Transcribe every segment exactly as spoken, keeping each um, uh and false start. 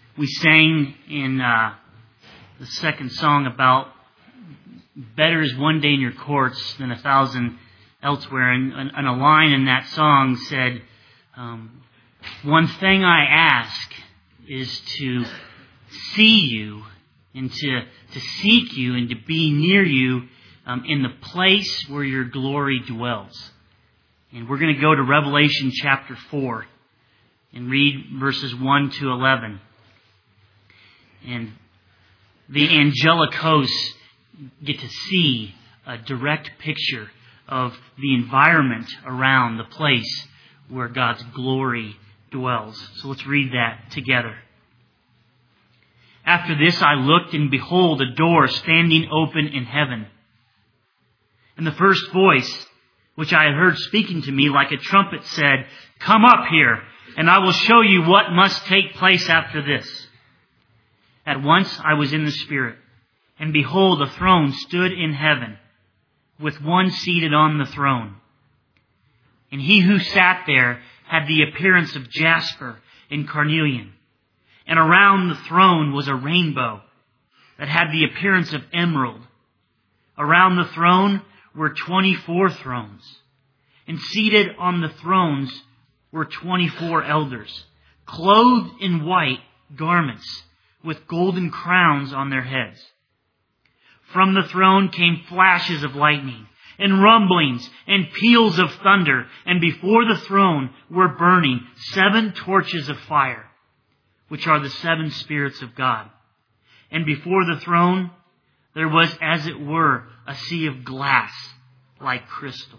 We sang in uh, the second song about better is one day in your courts than a thousand elsewhere. And, and, and a line in that song said, um, one thing I ask is to see you and to, to seek you and to be near you um, in the place where your glory dwells. And we're going to go to Revelation chapter four and read verses one to eleven. And the angelic hosts get to see a direct picture of the environment around the place where God's glory dwells. So let's read that together. After this I looked, and behold, a door standing open in heaven. And the first voice, which I had heard speaking to me like a trumpet, said, "Come up here, and I will show you what must take place after this." At once I was in the Spirit, and behold, a throne stood in heaven, with one seated on the throne. And he who sat there had the appearance of jasper and carnelian. And around the throne was a rainbow that had the appearance of emerald. Around the throne were twenty-four thrones, and seated on the thrones were twenty-four elders, clothed in white garments, with golden crowns on their heads. From the throne came flashes of lightning, and rumblings, and peals of thunder, and before the throne were burning seven torches of fire, which are the seven spirits of God. And before the throne there was, as it were, a sea of glass like crystal.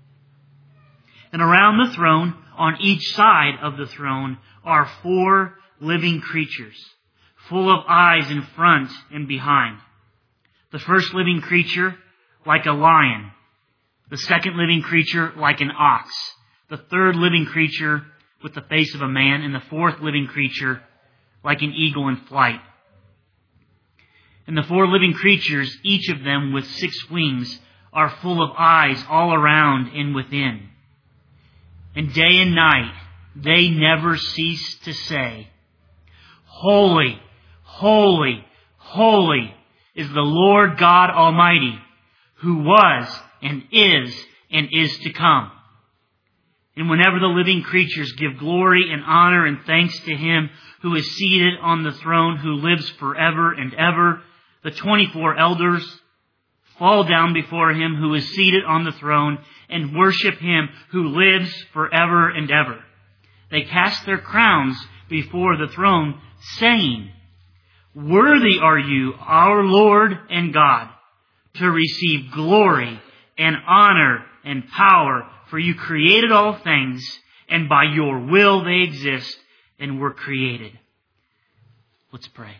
And around the throne, on each side of the throne, are four living creatures, full of eyes in front and behind. The first living creature like a lion, the second living creature like an ox, the third living creature with the face of a man, and the fourth living creature like an eagle in flight. And the four living creatures, each of them with six wings, are full of eyes all around and within. And day and night they never cease to say, "Holy, holy, holy is the Lord God Almighty, who was and is and is to come." And whenever the living creatures give glory and honor and thanks to Him who is seated on the throne, who lives forever and ever, the twenty-four elders fall down before Him who is seated on the throne and worship Him who lives forever and ever. They cast their crowns before the throne, saying, "Worthy are you, our Lord and God, to receive glory and honor and power, for you created all things, and by your will they exist and were created." Let's pray.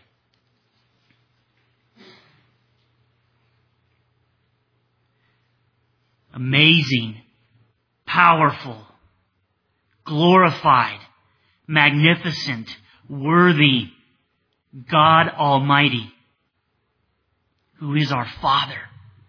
Amazing, powerful, glorified, magnificent, worthy God Almighty, who is our Father.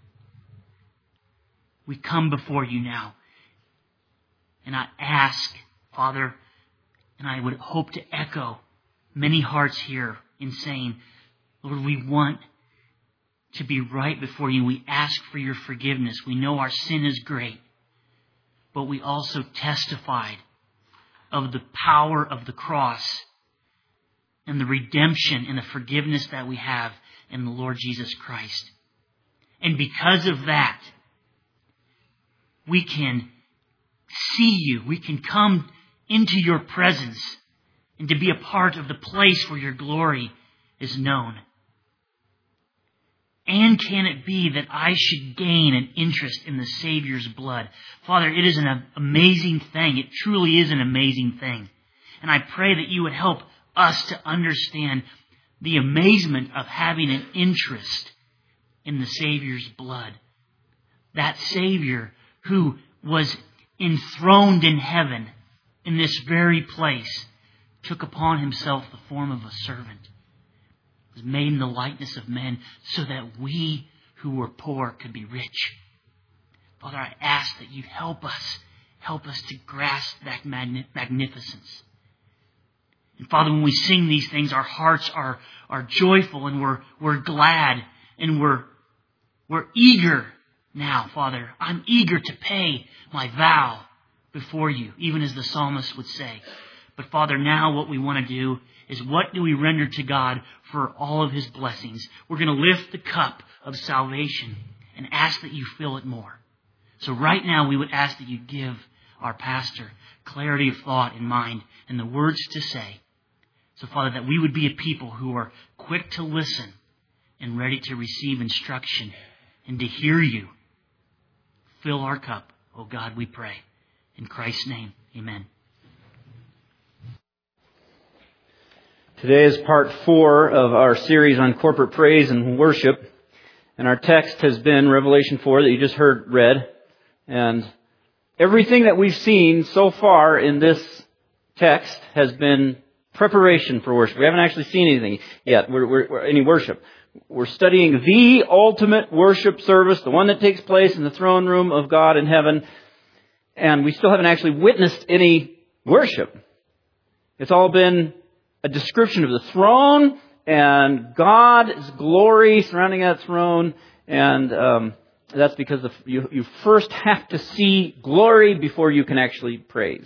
We come before you now, and I ask, Father, and I would hope to echo many hearts here in saying, Lord, we want to be right before you. We ask for your forgiveness. We know our sin is great, but we also testified of the power of the cross and the redemption and the forgiveness that we have in the Lord Jesus Christ. And because of that, we can see you. We can come into your presence and to be a part of the place where your glory is known. And can it be that I should gain an interest in the Savior's blood? Father, it is an amazing thing. It truly is an amazing thing. And I pray that you would help us to understand the amazement of having an interest in the Savior's blood. That Savior who was enthroned in heaven in this very place took upon himself the form of a servant, was made in the likeness of men, so that we who were poor could be rich. Father, I ask that you help us, help us to grasp that magnificence. And Father, when we sing these things, our hearts are, are joyful and we're, we're glad and we're, we're eager now, Father. I'm eager to pay my vow before you, even as the psalmist would say. But Father, now what we want to do is what do we render to God for all of His blessings? We're going to lift the cup of salvation and ask that you fill it more. So right now we would ask that you give our pastor clarity of thought in mind and the words to say. So Father, that we would be a people who are quick to listen and ready to receive instruction and to hear you. Fill our cup, oh God, we pray. In Christ's name, amen. Today is part four of our series on corporate praise and worship. And our text has been Revelation four that you just heard read. And everything that we've seen so far in this text has been preparation for worship. We haven't actually seen anything yet, we're, we're, we're, any worship. We're studying the ultimate worship service, the one that takes place in the throne room of God in heaven. And we still haven't actually witnessed any worship. It's all been a description of the throne and God's glory surrounding that throne. And um, that's because the, you, you first have to see glory before you can actually praise.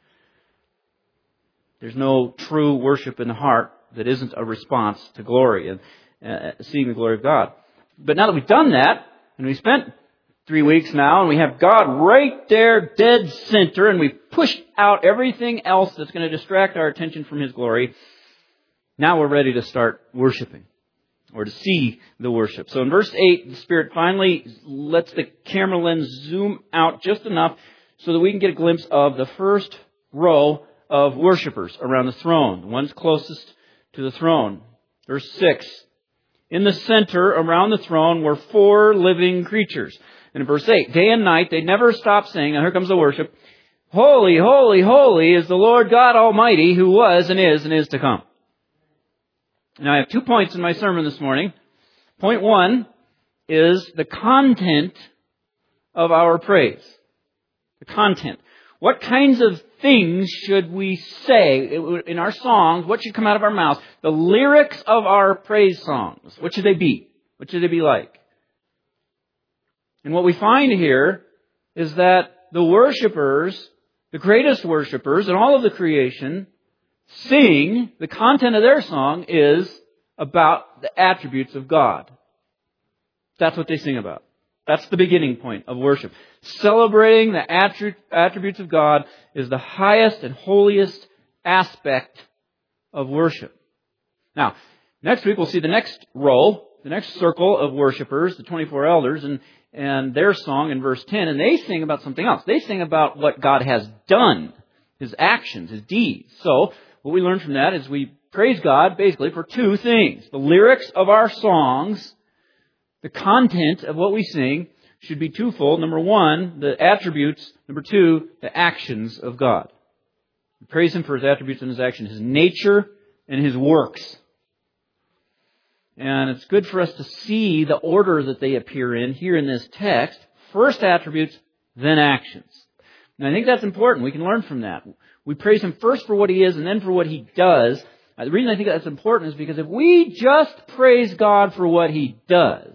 There's no true worship in the heart that isn't a response to glory and uh, seeing the glory of God. But now that we've done that, and we spent three weeks now, and we have God right there, dead center, and we've pushed out everything else that's going to distract our attention from His glory. Now we're ready to start worshiping, or to see the worship. So in verse eight, the Spirit finally lets the camera lens zoom out just enough so that we can get a glimpse of the first row of worshipers around the throne, the ones closest to the throne. Verse six, in the center around the throne were four living creatures. And in verse eight, day and night, they never stop saying, and here comes the worship, holy, holy, holy is the Lord God Almighty who was and is and is to come. Now I have two points in my sermon this morning. Point one is the content of our praise. The content. What kinds of things should we say in our songs? What should come out of our mouths? The lyrics of our praise songs. What should they be? What should they be like? And what we find here is that the worshipers, the greatest worshipers in all of the creation, sing, the content of their song is about the attributes of God. That's what they sing about. That's the beginning point of worship. Celebrating the attributes of God is the highest and holiest aspect of worship. Now, next week we'll see the next row, the next circle of worshipers, the twenty-four elders, and and their song in verse ten, and they sing about something else. They sing about what God has done, His actions, His deeds. So, what we learn from that is we praise God basically for two things. The lyrics of our songs, the content of what we sing should be twofold. Number one, the attributes. Number two, the actions of God. We praise Him for His attributes and His actions, His nature and His works. And it's good for us to see the order that they appear in here in this text. First attributes, then actions. And I think that's important. We can learn from that. We praise Him first for what He is and then for what He does. The reason I think that's important is because if we just praise God for what He does,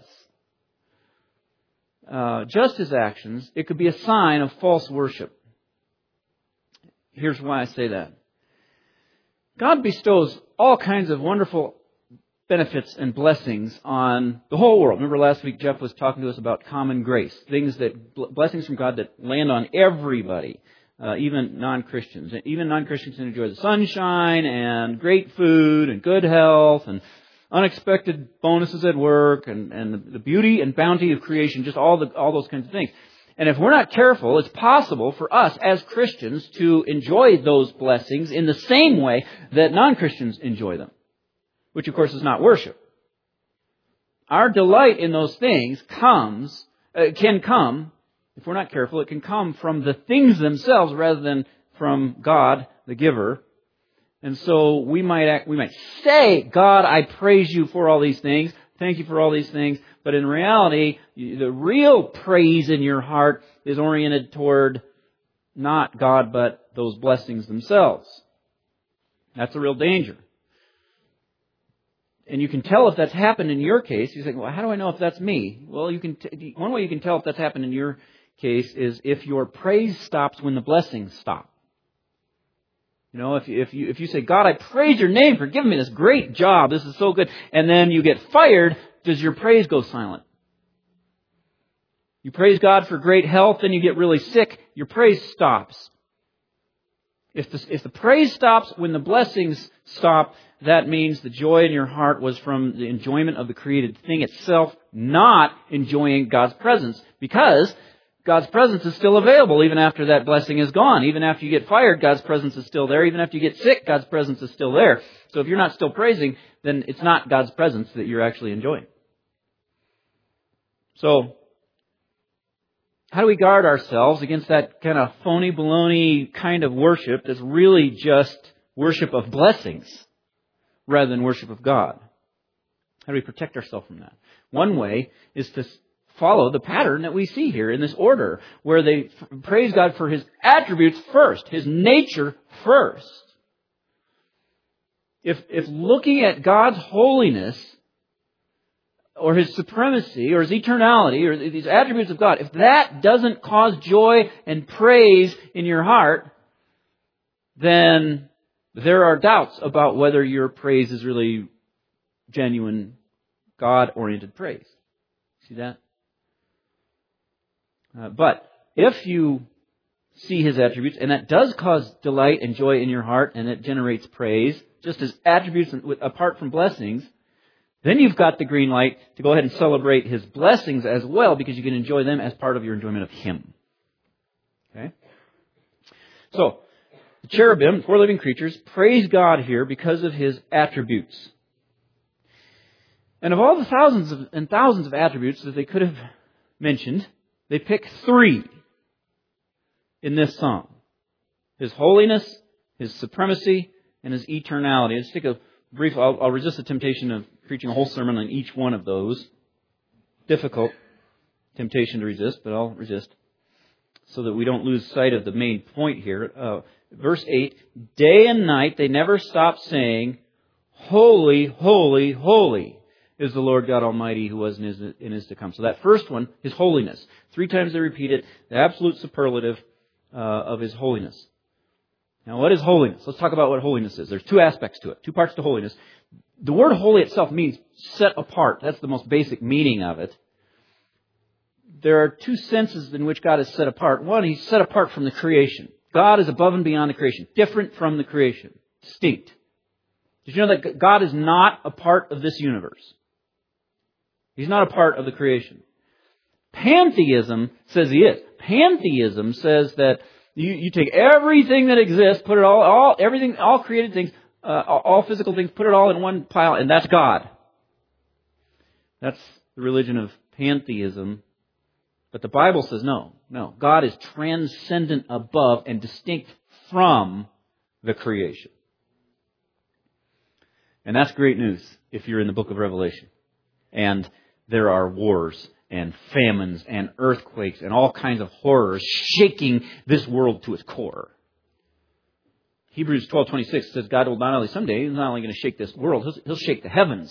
uh, just His actions, it could be a sign of false worship. Here's why I say that. God bestows all kinds of wonderful benefits and blessings on the whole world. Remember last week Jeff was talking to us about common grace, things that, blessings from God that land on everybody, uh, even non-Christians. Even non-Christians can enjoy the sunshine and great food and good health and unexpected bonuses at work and, and the, the beauty and bounty of creation, just all the, all those kinds of things. And if we're not careful, it's possible for us as Christians to enjoy those blessings in the same way that non-Christians enjoy them. Which, of course, is not worship. Our delight in those things comes, uh, can come, if we're not careful, it can come from the things themselves rather than from God, the giver. And so we might act, we might say, God, I praise you for all these things. Thank you for all these things. But in reality, the real praise in your heart is oriented toward not God, but those blessings themselves. That's a real danger. And you can tell if that's happened in your case. You say, well, how do I know if that's me? Well, you can. T- one way you can tell if that's happened in your case is if your praise stops when the blessings stop. You know, if you, if you if you say, God, I praise your name for giving me this great job. This is so good. And then you get fired, does your praise go silent? You praise God for great health, then you get really sick, your praise stops. If the, if the praise stops when the blessings stop, that means the joy in your heart was from the enjoyment of the created thing itself, not enjoying God's presence. Because God's presence is still available even after that blessing is gone. Even after you get fired, God's presence is still there. Even after you get sick, God's presence is still there. So if you're not still praising, then it's not God's presence that you're actually enjoying. So, how do we guard ourselves against that kind of phony baloney kind of worship that's really just worship of blessings rather than worship of God? How do we protect ourselves from that? One way is to follow the pattern that we see here in this order, where they praise God for His attributes first, His nature first. If, if looking at God's holiness or His supremacy, or His eternality, or these attributes of God, if that doesn't cause joy and praise in your heart, then there are doubts about whether your praise is really genuine, God-oriented praise. See that? Uh, but if you see His attributes, and that does cause delight and joy in your heart, and it generates praise, just as attributes apart from blessings, then you've got the green light to go ahead and celebrate His blessings as well, because you can enjoy them as part of your enjoyment of Him. Okay? So, the cherubim, four living creatures, praise God here because of His attributes. And of all the thousands of, and thousands of attributes that they could have mentioned, they pick three in this psalm. His holiness, His supremacy, and His eternality. Let's take a brief, I'll, I'll resist the temptation of preaching a whole sermon on each one of those. Difficult temptation to resist, but I'll resist so that we don't lose sight of the main point here. Uh, verse eight, day and night they never stop saying, holy, holy, holy is the Lord God Almighty who was and is, and is to come. So that first one, His holiness. Three times they repeat it, the absolute superlative uh, of His holiness. Now, what is holiness? Let's talk about what holiness is. There's two aspects to it, two parts to holiness. The word holy itself means set apart. That's the most basic meaning of it. There are two senses in which God is set apart. One, He's set apart from the creation. God is above and beyond the creation, different from the creation, distinct. Did you know that God is not a part of this universe? He's not a part of the creation. Pantheism says He is. Pantheism says that You, you take everything that exists, put it all, all everything, all created things, uh, all physical things, put it all in one pile, and that's God. That's the religion of pantheism. But the Bible says no, no. God is transcendent above and distinct from the creation. And that's great news if you're in the book of Revelation. And there are wars and famines and earthquakes and all kinds of horrors shaking this world to its core. Hebrews twelve twenty-six says God will not only someday, He's not only going to shake this world, He'll, he'll shake the heavens.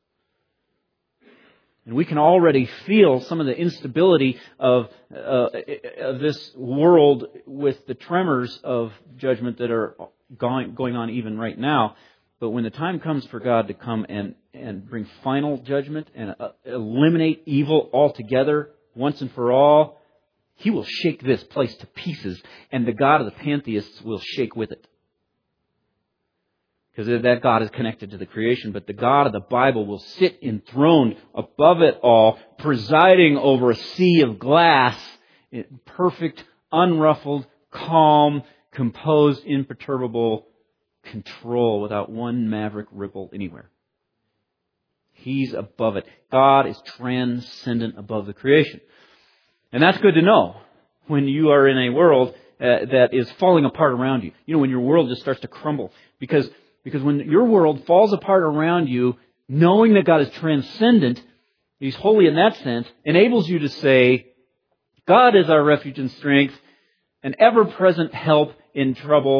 And we can already feel some of the instability of, uh, of this world with the tremors of judgment that are going, going on even right now. But when the time comes for God to come and, and bring final judgment and uh, eliminate evil altogether, once and for all, He will shake this place to pieces, and the God of the pantheists will shake with it. Because that God is connected to the creation, but the God of the Bible will sit enthroned above it all, presiding over a sea of glass, in perfect, unruffled, calm, composed, imperturbable control without one maverick ripple anywhere. He's above it. God is transcendent above the creation. And that's good to know when you are in a world uh, that is falling apart around you. You know, when your world just starts to crumble. Because, because when your world falls apart around you, knowing that God is transcendent, He's holy in that sense, enables you to say, God is our refuge and strength, an ever-present help in trouble.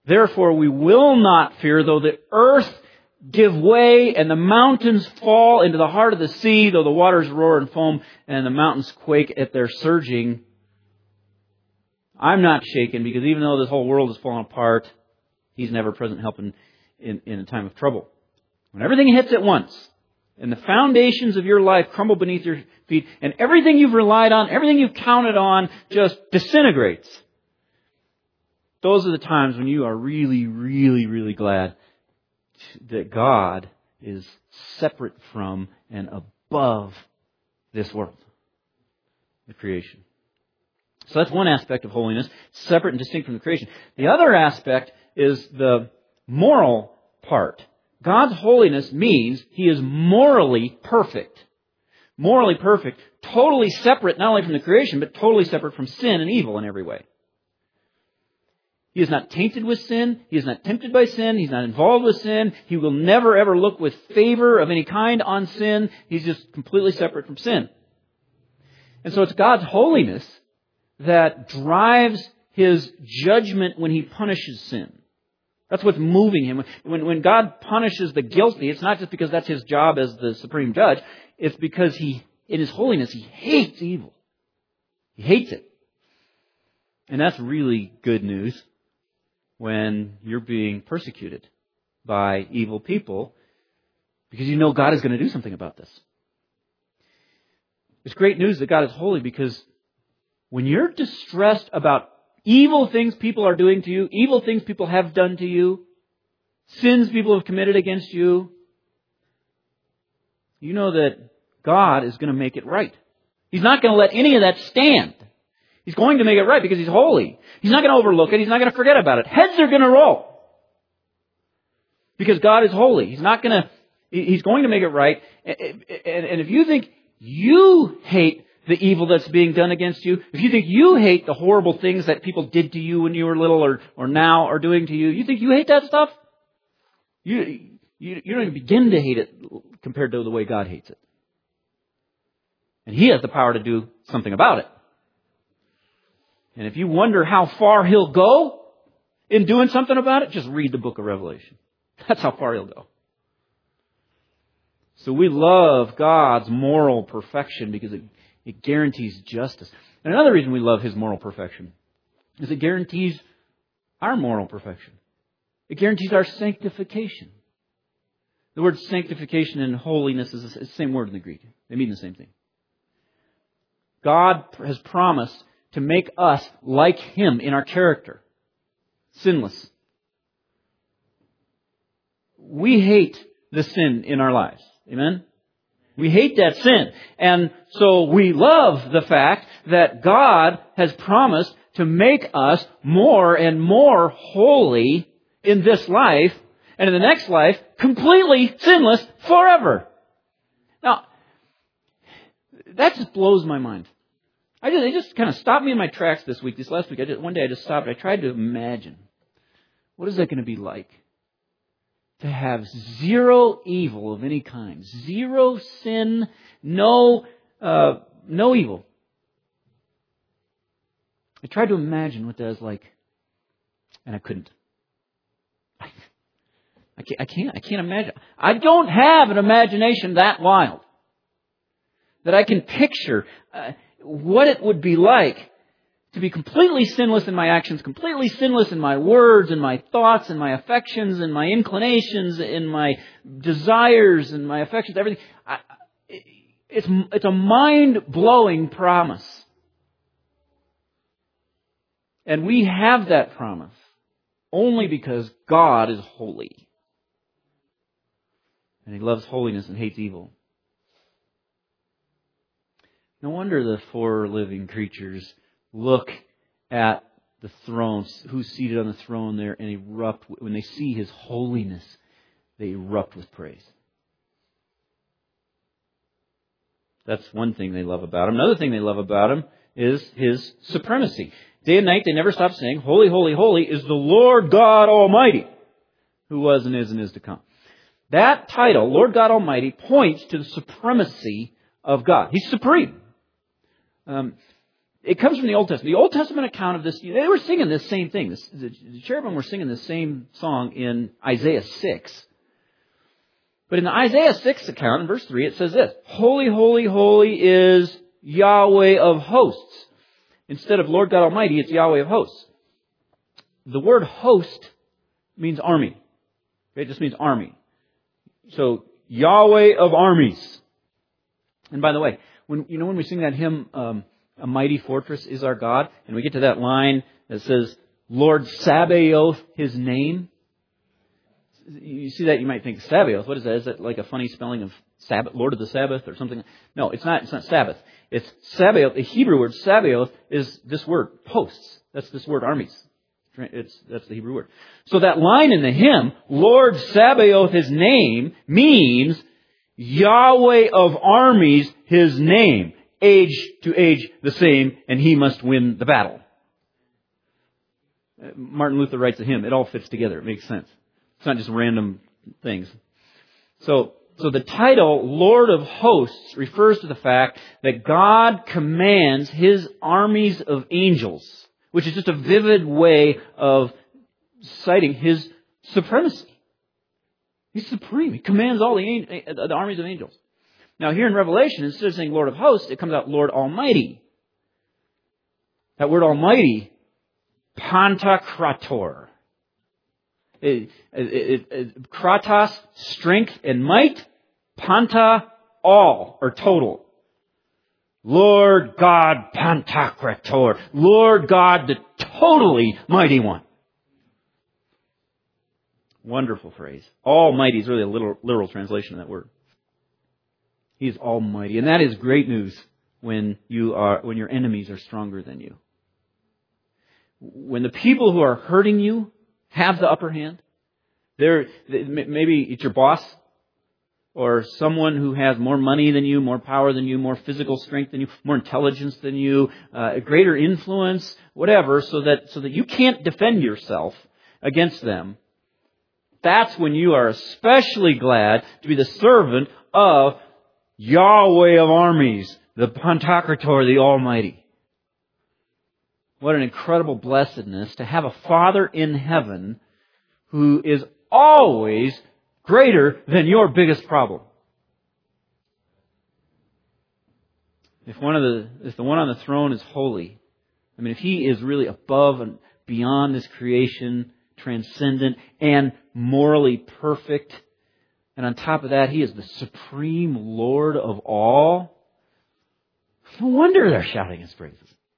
Therefore we will not fear, though the earth give way and the mountains fall into the heart of the sea, though the waters roar and foam and the mountains quake at their surging. I'm not shaken, because even though this whole world is falling apart, He's never present help in, in, in a time of trouble. When everything hits at once, and the foundations of your life crumble beneath your feet, and everything you've relied on, everything you've counted on just disintegrates, those are the times when you are really, really, really glad that God is separate from and above this world, the creation. So that's one aspect of holiness, separate and distinct from the creation. The other aspect is the moral part. God's holiness means He is morally perfect. Morally perfect, totally separate not only from the creation, but totally separate from sin and evil in every way. He is not tainted with sin. He is not tempted by sin. He's not involved with sin. He will never ever look with favor of any kind on sin. He's just completely separate from sin. And so it's God's holiness that drives His judgment when He punishes sin. That's what's moving Him. When, when God punishes the guilty, it's not just because that's His job as the supreme judge. It's because He, in His holiness, He hates evil. He hates it. And that's really good news when you're being persecuted by evil people, because you know God is going to do something about this. It's great news that God is holy, because when you're distressed about evil things people are doing to you, evil things people have done to you, sins people have committed against you, you know that God is going to make it right. He's not going to let any of that stand. He's going to make it right because He's holy. He's not going to overlook it. He's not going to forget about it. Heads are going to roll because God is holy. He's not going to, He's going to make it right. And if you think you hate the evil that's being done against you, if you think you hate the horrible things that people did to you when you were little or, or now are doing to you, you think you hate that stuff? You, you, you don't even begin to hate it compared to the way God hates it. And He has the power to do something about it. And if you wonder how far He'll go in doing something about it, just read the book of Revelation. That's how far He'll go. So we love God's moral perfection because it, it guarantees justice. And another reason we love His moral perfection is it guarantees our moral perfection. It guarantees our sanctification. The word sanctification and holiness is the same word in the Greek. They mean the same thing. God has promised to make us like Him in our character. Sinless. We hate the sin in our lives. Amen? We hate that sin. And so we love the fact that God has promised to make us more and more holy in this life, and in the next life, completely sinless forever. Now, that just blows my mind. I just, it just kind of stopped me in my tracks this week. This last week, I just, one day I just stopped. I tried to imagine, what is that going to be like to have zero evil of any kind, zero sin, no, uh, no evil. I tried to imagine what that is like, and I couldn't. I can't. I can't. I can't imagine. I don't have an imagination that wild that I can picture Uh, what it would be like to be completely sinless in my actions, completely sinless in my words and my thoughts and my affections and my inclinations and my desires and my affections, everything. I, it's, it's a mind-blowing promise. And we have that promise only because God is holy. And He loves holiness and hates evil. No wonder the four living creatures look at the throne, who's seated on the throne there, and erupt. When they see His holiness, they erupt with praise. That's one thing they love about Him. Another thing they love about Him is His supremacy. Day and night they never stop saying, "Holy, holy, holy is the Lord God Almighty, who was and is and is to come." That title, Lord God Almighty, points to the supremacy of God. He's supreme. Um, It comes from the Old Testament. The Old Testament account of this, they were singing this same thing. This, the, the cherubim were singing the same song in Isaiah six. But in the Isaiah six account, in verse three, it says this: Holy, holy, holy is Yahweh of hosts. Instead of Lord God Almighty, it's Yahweh of hosts. The word host means army. Okay, it just means army. So, Yahweh of armies. And by the way, when you know when we sing that hymn, um, A Mighty Fortress is Our God, and we get to that line that says, Lord Sabaoth, His name. You see that, you might think, Sabaoth, what is that? Is that like a funny spelling of Sabbath, Lord of the Sabbath or something? No, it's not, it's not Sabbath. It's Sabaoth. The Hebrew word Sabaoth is this word, hosts. That's this word, armies. It's, that's the Hebrew word. So that line in the hymn, Lord Sabaoth, His name, means Yahweh of armies, His name. Age to age the same, and He must win the battle. Martin Luther writes a hymn. It all fits together. It makes sense. It's not just random things. So, so the title, Lord of Hosts, refers to the fact that God commands His armies of angels, which is just a vivid way of citing His supremacy. He's supreme. He commands all the, the armies of angels. Now here in Revelation, instead of saying Lord of Hosts, it comes out Lord Almighty. That word Almighty, Pantokrator. It, it, it, it, kratos, strength and might. Panta, all, or total. Lord God Pantokrator. Lord God, the totally mighty one. Wonderful phrase. Almighty is really a literal, literal translation of that word. He is almighty. And that is great news when you are, when your enemies are stronger than you. When the people who are hurting you have the upper hand, they're, maybe it's your boss or someone who has more money than you, more power than you, more physical strength than you, more intelligence than you, uh, a greater influence, whatever, so that, so that you can't defend yourself against them. That's when you are especially glad to be the servant of Yahweh of armies, the Pantokrator, the Almighty. What an incredible blessedness to have a Father in heaven who is always greater than your biggest problem. If one of the, if the one on the throne is holy, I mean, if He is really above and beyond this creation, transcendent and morally perfect, and on top of that, He is the supreme Lord of all. No wonder they're shouting His praises.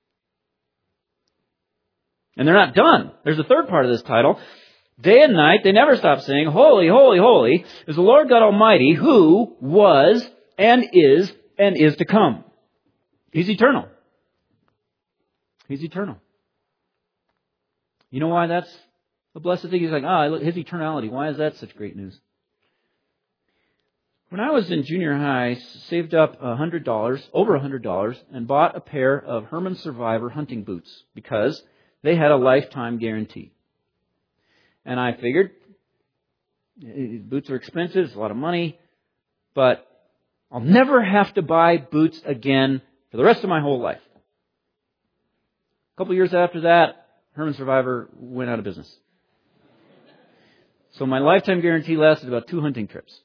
And they're not done. There's a third part of this title. Day and night, they never stop saying, Holy, holy, holy is the Lord God Almighty, who was and is and is to come. He's eternal. He's eternal. You know why that's a blessed thing? He's like, ah, oh, His eternality. Why is that such great news? When I was in junior high, I saved up one hundred dollars, over one hundred dollars, and bought a pair of Herman Survivor hunting boots because they had a lifetime guarantee. And I figured, boots are expensive, it's a lot of money, but I'll never have to buy boots again for the rest of my whole life. A couple years after that, Herman Survivor went out of business. So my lifetime guarantee lasted about two hunting trips.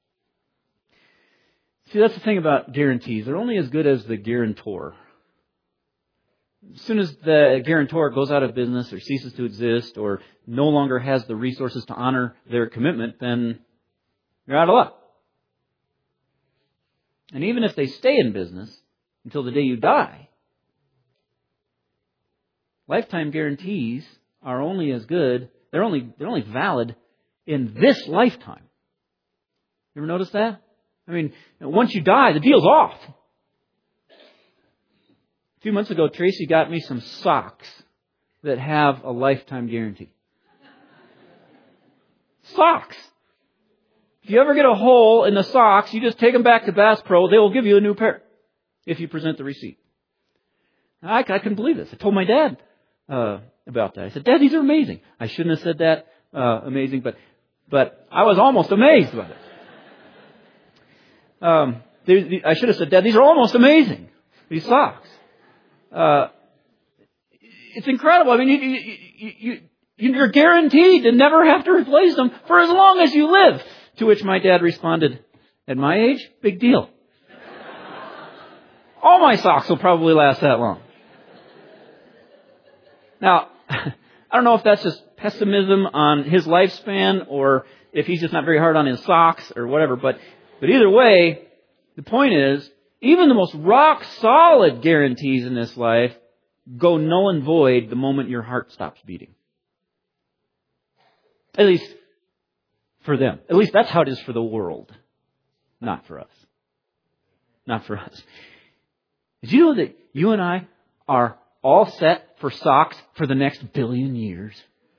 See, that's the thing about guarantees. They're only as good as the guarantor. As soon as the guarantor goes out of business or ceases to exist or no longer has the resources to honor their commitment, then you're out of luck. And even if they stay in business until the day you die, lifetime guarantees are only as good, they're only, they're only valid in this lifetime. You ever notice that? I mean, once you die, the deal's off. A few months ago, Tracy got me some socks that have a lifetime guarantee. Socks. If you ever get a hole in the socks, you just take them back to Bass Pro. They will give you a new pair if you present the receipt. I, I couldn't believe this. I told my dad uh, about that. I said, Dad, these are amazing. I shouldn't have said that, uh, amazing, but but I was almost amazed by it. Um, they, I should have said, Dad, these are almost amazing, these socks. Uh, it's incredible. I mean, you, you, you, you, you're guaranteed to never have to replace them for as long as you live. To which my dad responded, at my age, big deal. All my socks will probably last that long. Now, I don't know if that's just pessimism on his lifespan or if he's just not very hard on his socks or whatever, but, but either way, the point is, even the most rock solid guarantees in this life go null and void the moment your heart stops beating. At least for them. At least that's how it is for the world. Not for us. Not for us. Did you know that you and I are all set for socks for the next billion years?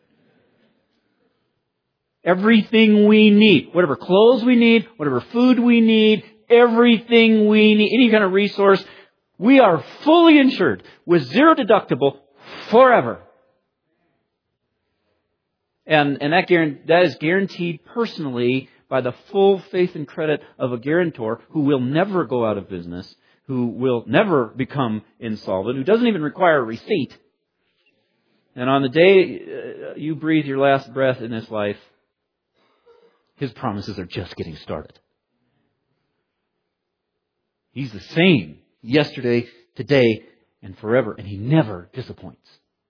Everything we need, whatever clothes we need, whatever food we need, everything we need, any kind of resource, we are fully insured with zero deductible forever. And, and that, guarantee, that is guaranteed personally by the full faith and credit of a guarantor who will never go out of business, who will never become insolvent, who doesn't even require a receipt. And on the day uh, you breathe your last breath in this life, his promises are just getting started. He's the same yesterday, today, and forever, and he never disappoints.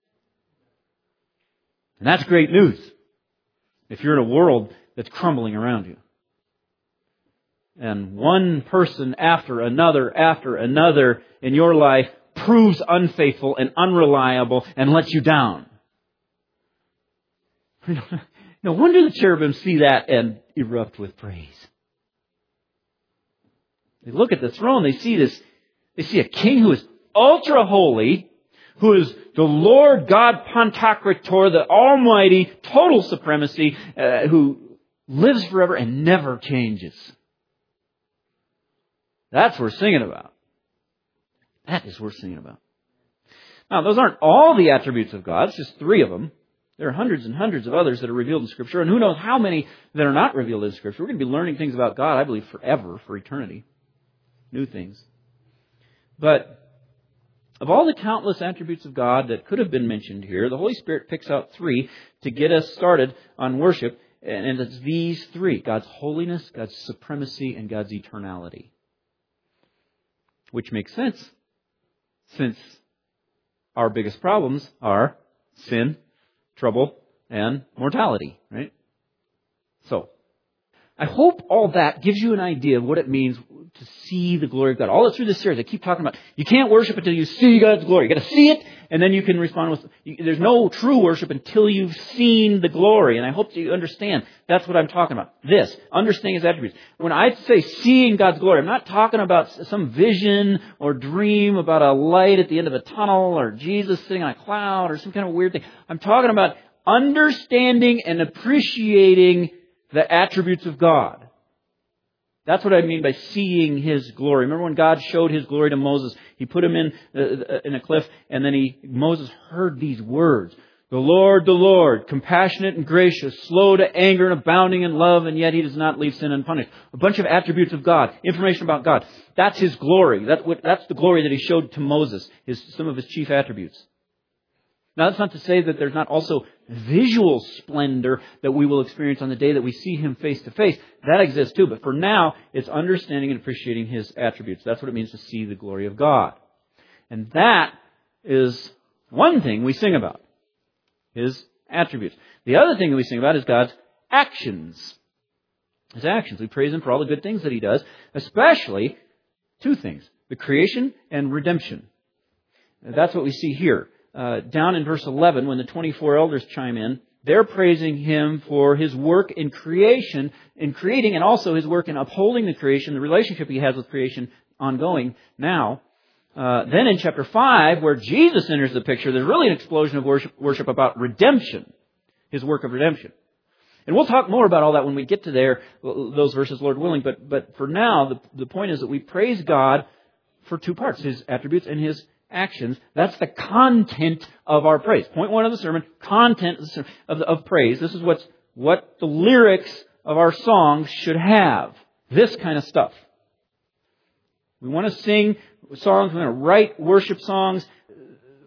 And that's great news if you're in a world that's crumbling around you. And one person after another after another in your life proves unfaithful and unreliable and lets you down. No wonder the cherubim see that and erupt with praise. They look at the throne, they see this, they see a king who is ultra holy, who is the Lord God Pantocrator, the Almighty, total supremacy, uh, who lives forever and never changes. That's what we're singing about. That is what we're singing about. Now, those aren't all the attributes of God. It's just three of them. There are hundreds and hundreds of others that are revealed in Scripture, and who knows how many that are not revealed in Scripture. We're going to be learning things about God, I believe, forever, for eternity. New things. But of all the countless attributes of God that could have been mentioned here, the Holy Spirit picks out three to get us started on worship, and it's these three: God's holiness, God's supremacy, and God's eternality. Which makes sense, since our biggest problems are sin, trouble, and mortality, right? So, I hope all that gives you an idea of what it means to see the glory of God. All through this series, I keep talking about, you can't worship until you see God's glory. You got to see it, and then you can respond with, there's no true worship until you've seen the glory. And I hope that you understand that's what I'm talking about. This, understanding His attributes. When I say seeing God's glory, I'm not talking about some vision or dream about a light at the end of a tunnel or Jesus sitting on a cloud or some kind of weird thing. I'm talking about understanding and appreciating the attributes of God. That's what I mean by seeing His glory. Remember when God showed His glory to Moses? He put him in uh, in a cliff, and then he Moses heard these words: "The Lord, the Lord, compassionate and gracious, slow to anger and abounding in love, and yet He does not leave sin unpunished." A bunch of attributes of God, information about God. That's His glory. That's what that's the glory that He showed to Moses. His some of His chief attributes. Now, that's not to say that there's not also visual splendor that we will experience on the day that we see Him face to face. That exists too. But for now, it's understanding and appreciating His attributes. That's what it means to see the glory of God. And that is one thing we sing about. His attributes. The other thing that we sing about is God's actions. His actions. We praise Him for all the good things that He does. Especially two things. The creation and redemption. And that's what we see here. Uh, down in verse eleven, when the twenty-four elders chime in, they're praising Him for His work in creation, in creating, and also His work in upholding the creation, the relationship He has with creation ongoing now. Uh, then in chapter five, where Jesus enters the picture, there's really an explosion of worship, worship about redemption, His work of redemption. And we'll talk more about all that when we get to there, those verses, Lord willing. But but for now, the, the point is that we praise God for two parts, His attributes and His actions. That's the content of our praise. Point one of the sermon, content of, the, of praise. This is what's, what the lyrics of our songs should have. This kind of stuff. We want to sing songs, we want to write worship songs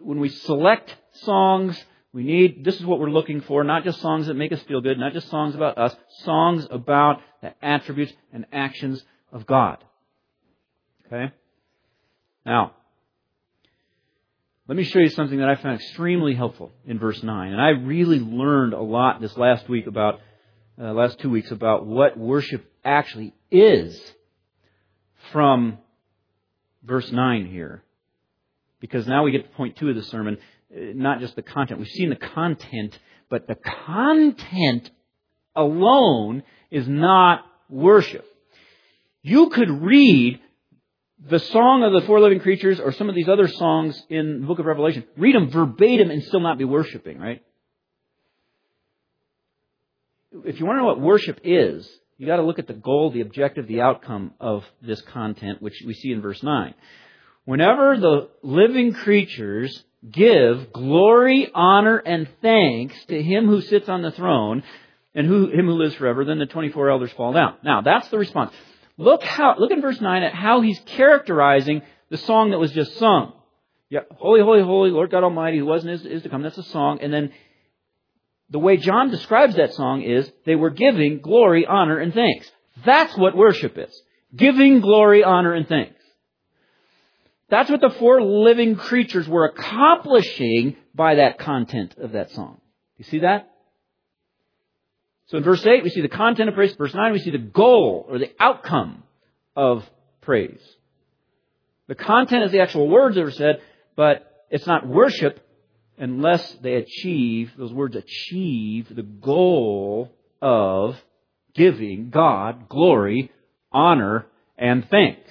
when we select songs, we need, this is what we're looking for, not just songs that make us feel good, not just songs about us, songs about the attributes and actions of God. Okay? Now, let me show you something that I found extremely helpful in verse nine. And I really learned a lot this last week about, uh, last two weeks about what worship actually is from verse nine here. Because now we get to point two of the sermon, not just the content. We've seen the content, but the content alone is not worship. You could read the song of the four living creatures or some of these other songs in the book of Revelation, read them verbatim and still not be worshiping, right? If you want to know what worship is, you got to look at the goal, the objective, the outcome of this content, which we see in verse nine. Whenever the living creatures give glory, honor, and thanks to Him who sits on the throne and who, Him who lives forever, then the twenty-four elders fall down. Now, that's the response. Look how, look in verse nine at how he's characterizing the song that was just sung. Yeah, holy, holy, holy, Lord God Almighty, who was and is, is to come. That's a song. And then the way John describes that song is they were giving glory, honor, and thanks. That's what worship is. Giving glory, honor, and thanks. That's what the four living creatures were accomplishing by that content of that song. You see that? So in verse eight, we see the content of praise. Verse nine, we see the goal or the outcome of praise. The content is the actual words that are said, but it's not worship unless they achieve, those words achieve the goal of giving God glory, honor, and thanks.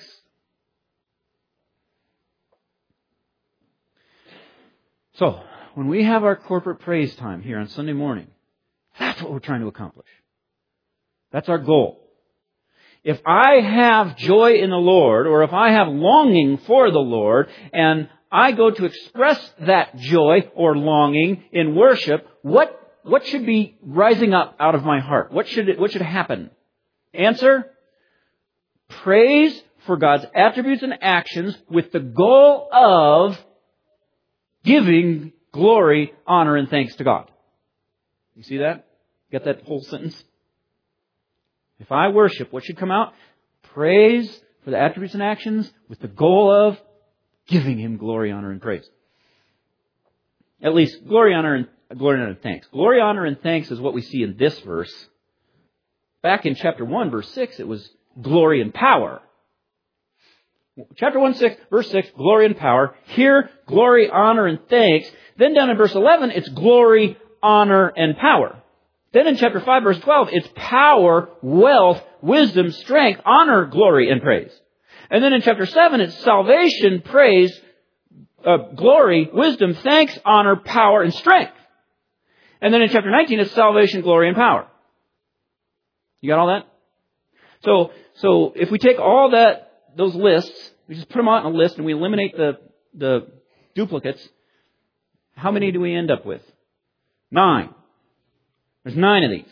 So, when we have our corporate praise time here on Sunday morning, that's what we're trying to accomplish. That's our goal. If I have joy in the Lord, or if I have longing for the Lord, and I go to express that joy or longing in worship, what, what should be rising up out of my heart? What should it, what should happen? Answer: praise for God's attributes and actions with the goal of giving glory, honor, and thanks to God. You see that? Get that whole sentence? If I worship, what should come out? Praise for the attributes and actions with the goal of giving Him glory, honor, and praise. At least glory, honor, and glory, honor, and thanks. Glory, honor, and thanks is what we see in this verse. Back in chapter one, verse six, it was glory and power. Chapter one, six, verse six, glory and power. Here, glory, honor, and thanks. Then down in verse eleven, it's glory, honor, and power. Then in chapter five, verse twelve, it's power, wealth, wisdom, strength, honor, glory, and praise. And then in chapter seven, it's salvation, praise, uh, glory, wisdom, thanks, honor, power, and strength. And then in chapter nineteen, it's salvation, glory, and power. You got all that? So, so if we take all that, those lists, we just put them out on a list and we eliminate the, the duplicates, how many do we end up with? Nine. There's nine of these.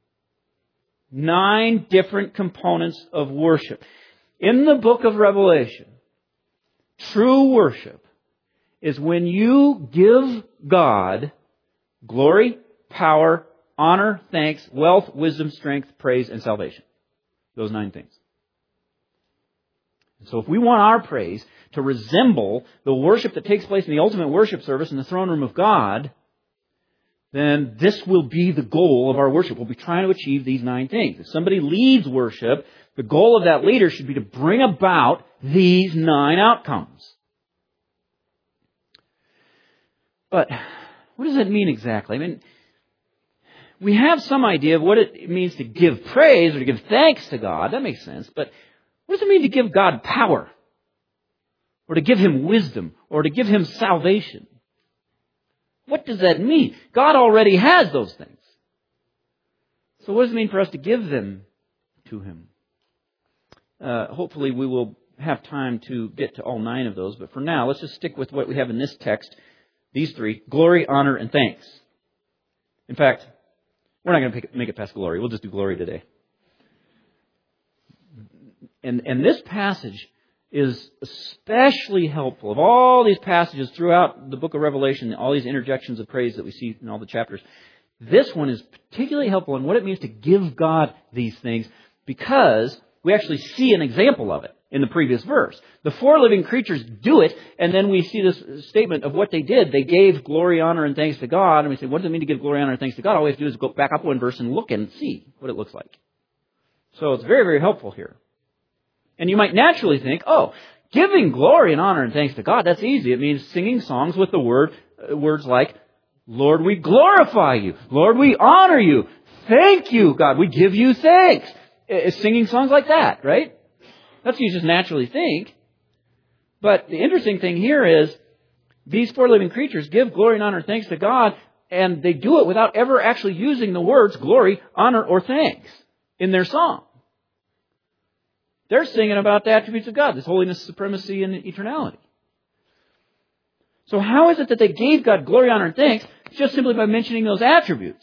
Nine different components of worship. In the book of Revelation, true worship is when you give God glory, power, honor, thanks, wealth, wisdom, strength, praise, and salvation. Those nine things. So if we want our praise to resemble the worship that takes place in the ultimate worship service in the throne room of God, then this will be the goal of our worship. We'll be trying to achieve these nine things. If somebody leads worship, the goal of that leader should be to bring about these nine outcomes. But what does that mean exactly? I mean, we have some idea of what it means to give praise or to give thanks to God. That makes sense. But what does it mean to give God power? Or to give Him wisdom? Or to give Him salvation? What does that mean? God already has those things. So what does it mean for us to give them to Him? Uh, hopefully we will have time to get to all nine of those. But for now, let's just stick with what we have in this text. These three: glory, honor, and thanks. In fact, we're not going to make it past glory. We'll just do glory today. And, and this passage is especially helpful. Of all these passages throughout the book of Revelation, all these interjections of praise that we see in all the chapters, this one is particularly helpful in what it means to give God these things, because we actually see an example of it in the previous verse. The four living creatures do it, and then we see this statement of what they did. They gave glory, honor, and thanks to God. And we say, what does it mean to give glory, honor, and thanks to God? All we have to do is go back up one verse and look and see what it looks like. So it's very, very helpful here. And you might naturally think, oh, giving glory and honor and thanks to God, that's easy. It means singing songs with the word uh, words like, Lord, we glorify you. Lord, we honor you. Thank you, God. We give you thanks. It's singing songs like that, right? That's what you just naturally think. But the interesting thing here is these four living creatures give glory and honor and thanks to God, and they do it without ever actually using the words glory, honor, or thanks in their song. They're singing about the attributes of God, this holiness, supremacy, and eternality. So how is it that they gave God glory, honor, and thanks just simply by mentioning those attributes?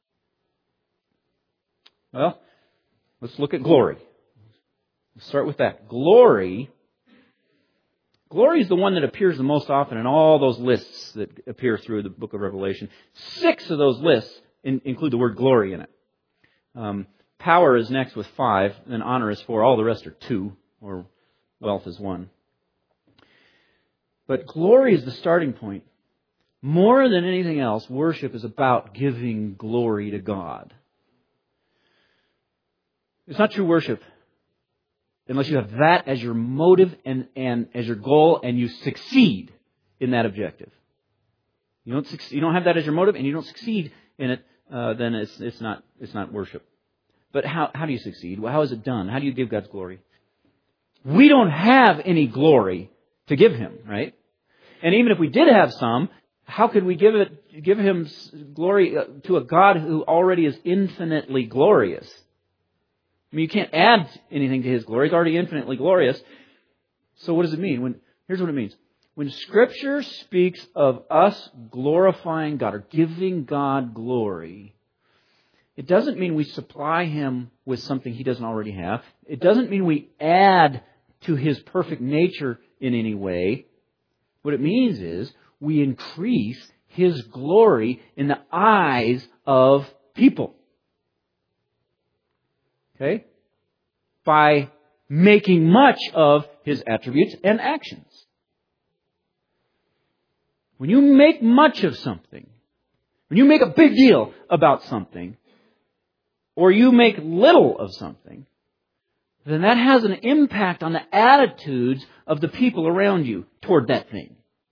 Well, let's look at glory. Let's start with that. Glory. Glory is the one that appears the most often in all those lists that appear through the book of Revelation. Six of those lists in, include the word glory in it. Um, power is next with five, and honor is four. All the rest are two, or wealth is one. But glory is the starting point. More than anything else, worship is about giving glory to God. It's not true worship unless you have that as your motive and, and as your goal, and you succeed in that objective. You don't succeed, you don't have that as your motive, and you don't succeed in it, uh, then it's it's not it's not worship. But how how do you succeed? Well, how is it done? How do you give God's glory? We don't have any glory to give Him, right? And even if we did have some, how could we give it give Him glory to a God who already is infinitely glorious? I mean, you can't add anything to His glory. He's already infinitely glorious. So what does it mean? When, here's what it means. When Scripture speaks of us glorifying God or giving God glory, it doesn't mean we supply Him with something He doesn't already have. It doesn't mean we add to His perfect nature in any way. What it means is we increase His glory in the eyes of people. Okay? By making much of His attributes and actions. When you make much of something, when you make a big deal about something, or you make little of something, then that has an impact on the attitudes of the people around you toward that thing.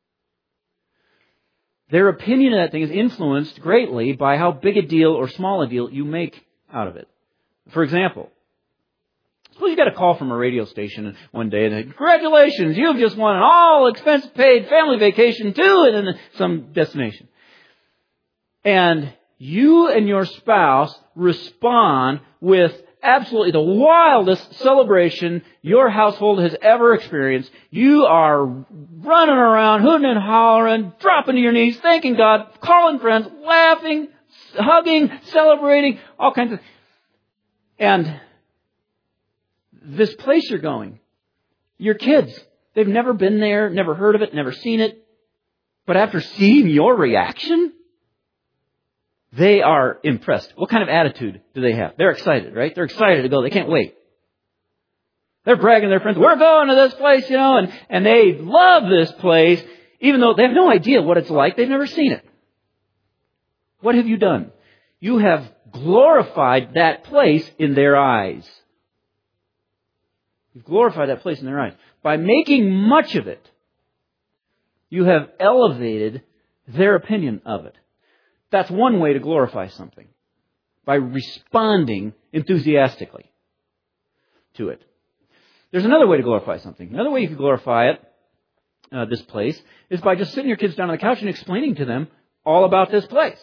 Their opinion of that thing is influenced greatly by how big a deal or small a deal you make out of it. For example, suppose you got a call from a radio station one day and they, congratulations, you've just won an all-expense-paid family vacation to and some destination. And you and your spouse respond with absolutely the wildest celebration your household has ever experienced. You are running around, hooting and hollering, dropping to your knees, thanking God, calling friends, laughing, hugging, celebrating, all kinds of... And this place you're going, your kids, they've never been there, never heard of it, never seen it. But after seeing your reaction, they are impressed. What kind of attitude do they have? They're excited, right? They're excited to go. They can't wait. They're bragging to their friends, we're going to this place, you know, and, and they love this place, even though they have no idea what it's like. They've never seen it. What have you done? You have glorified that place in their eyes. You've glorified that place in their eyes. By making much of it, you have elevated their opinion of it. That's one way to glorify something. By responding enthusiastically to it. There's another way to glorify something. Another way you can glorify it, uh, this place, is by just sitting your kids down on the couch and explaining to them all about this place.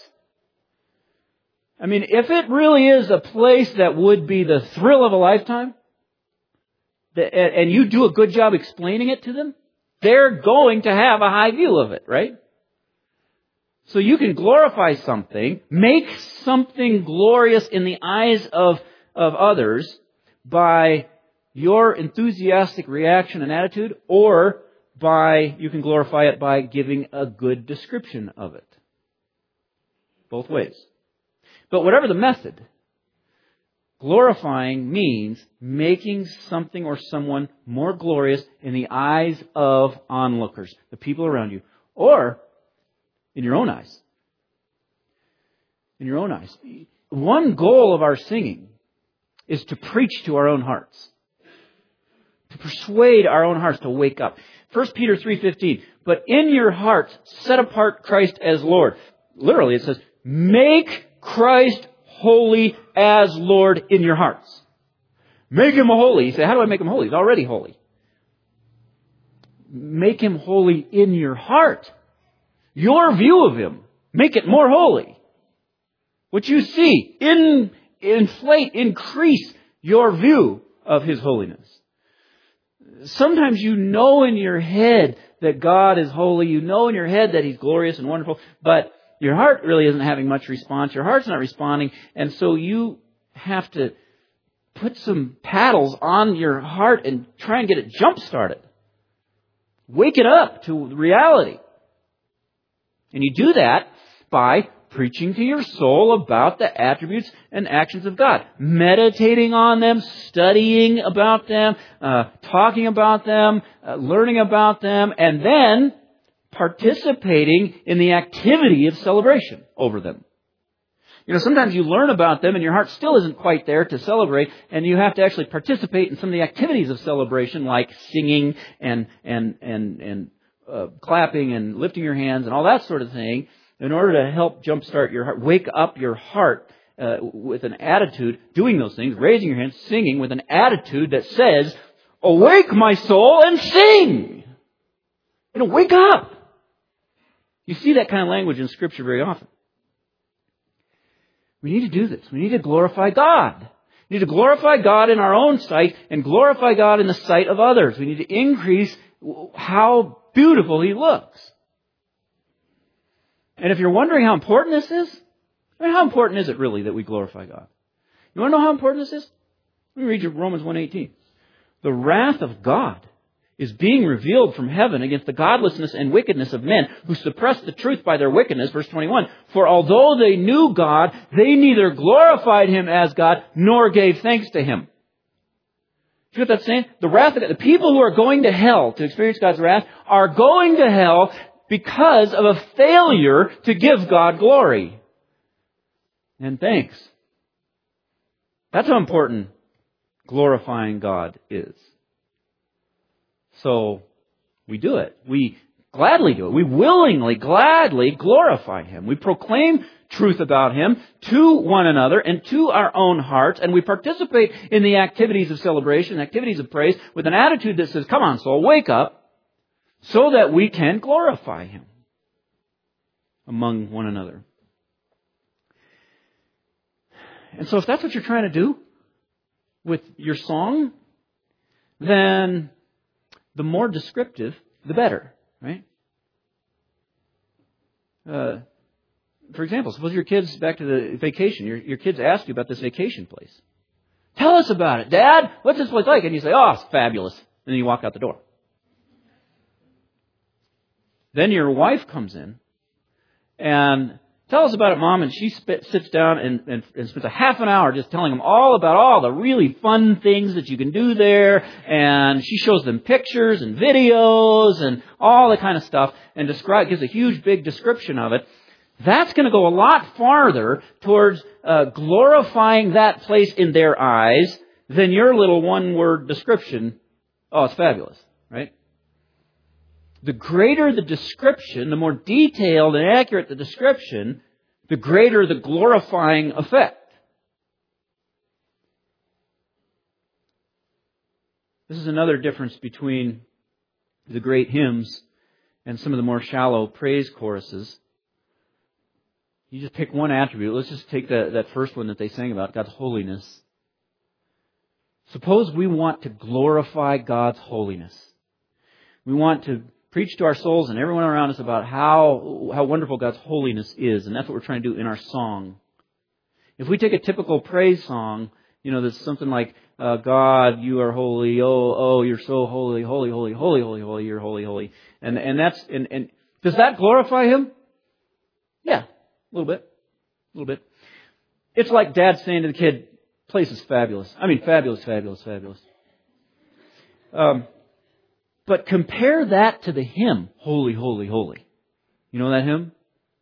I mean, if it really is a place that would be the thrill of a lifetime, and you do a good job explaining it to them, they're going to have a high view of it, right? So you can glorify something, make something glorious in the eyes of, of others by your enthusiastic reaction and attitude, or by, you can glorify it by giving a good description of it. Both ways. But whatever the method, glorifying means making something or someone more glorious in the eyes of onlookers, the people around you, or in your own eyes. In your own eyes. One goal of our singing is to preach to our own hearts. To persuade our own hearts to wake up. First Peter three fifteen, but in your hearts set apart Christ as Lord. Literally it says, make Christ holy as Lord in your hearts. Make Him holy. You say, how do I make Him holy? He's already holy. Make Him holy in your heart. Your view of Him. Make it more holy. What you see, in, inflate, increase your view of His holiness. Sometimes you know in your head that God is holy. You know in your head that He's glorious and wonderful. But your heart really isn't having much response. Your heart's not responding. And so you have to put some paddles on your heart and try and get it jump-started. Wake it up to reality. And you do that by preaching to your soul about the attributes and actions of God. Meditating on them, studying about them, uh, talking about them, uh, learning about them, and then participating in the activity of celebration over them. You know, sometimes you learn about them and your heart still isn't quite there to celebrate, and you have to actually participate in some of the activities of celebration, like singing and and and and uh, clapping and lifting your hands and all that sort of thing, in order to help jumpstart your heart, wake up your heart uh, with an attitude, doing those things, raising your hands, singing with an attitude that says, awake my soul and sing! You know, wake up! You see that kind of language in Scripture very often. We need to do this. We need to glorify God. We need to glorify God in our own sight and glorify God in the sight of others. We need to increase how beautiful He looks. And if you're wondering how important this is, I mean, how important is it really that we glorify God? You want to know how important this is? Let me read you Romans one eighteen. The wrath of God is being revealed from heaven against the godlessness and wickedness of men who suppress the truth by their wickedness. Verse twenty-one. For although they knew God, they neither glorified Him as God nor gave thanks to Him. See what that's saying? The wrath of God, the people who are going to hell to experience God's wrath are going to hell because of a failure to give God glory and thanks. That's how important glorifying God is. So, we do it. We gladly do it. We willingly, gladly glorify Him. We proclaim truth about Him to one another and to our own hearts, and we participate in the activities of celebration, activities of praise, with an attitude that says, come on, soul, wake up, so that we can glorify Him among one another. And so if that's what you're trying to do with your song, then the more descriptive, the better, right? Uh, for example, suppose your kids, back to the vacation, your, your kids ask you about this vacation place. Tell us about it. Dad, what's this place like? And you say, oh, it's fabulous. And then you walk out the door. Then your wife comes in and tell us about it, Mom. And she spit, sits down and, and, and spends a half an hour just telling them all about all the really fun things that you can do there. And she shows them pictures and videos and all that kind of stuff and describe, gives a huge, big description of it. That's going to go a lot farther towards uh, glorifying that place in their eyes than your little one-word description. Oh, it's fabulous, right? The greater the description, the more detailed and accurate the description, the greater the glorifying effect. This is another difference between the great hymns and some of the more shallow praise choruses. You just pick one attribute. Let's just take that, that first one that they sang about, God's holiness. Suppose we want to glorify God's holiness. We want to preach to our souls and everyone around us about how, how wonderful God's holiness is. And that's what we're trying to do in our song. If we take a typical praise song, you know, that's something like, uh, God, you are holy. Oh, oh, you're so holy, holy, holy, holy, holy, holy. You're holy, holy. And and that's and, and does that glorify Him? Yeah, a little bit, a little bit. It's like Dad saying to the kid, "Place is fabulous. I mean, fabulous, fabulous, fabulous." Um, but compare that to the hymn, "Holy, holy, holy." You know that hymn?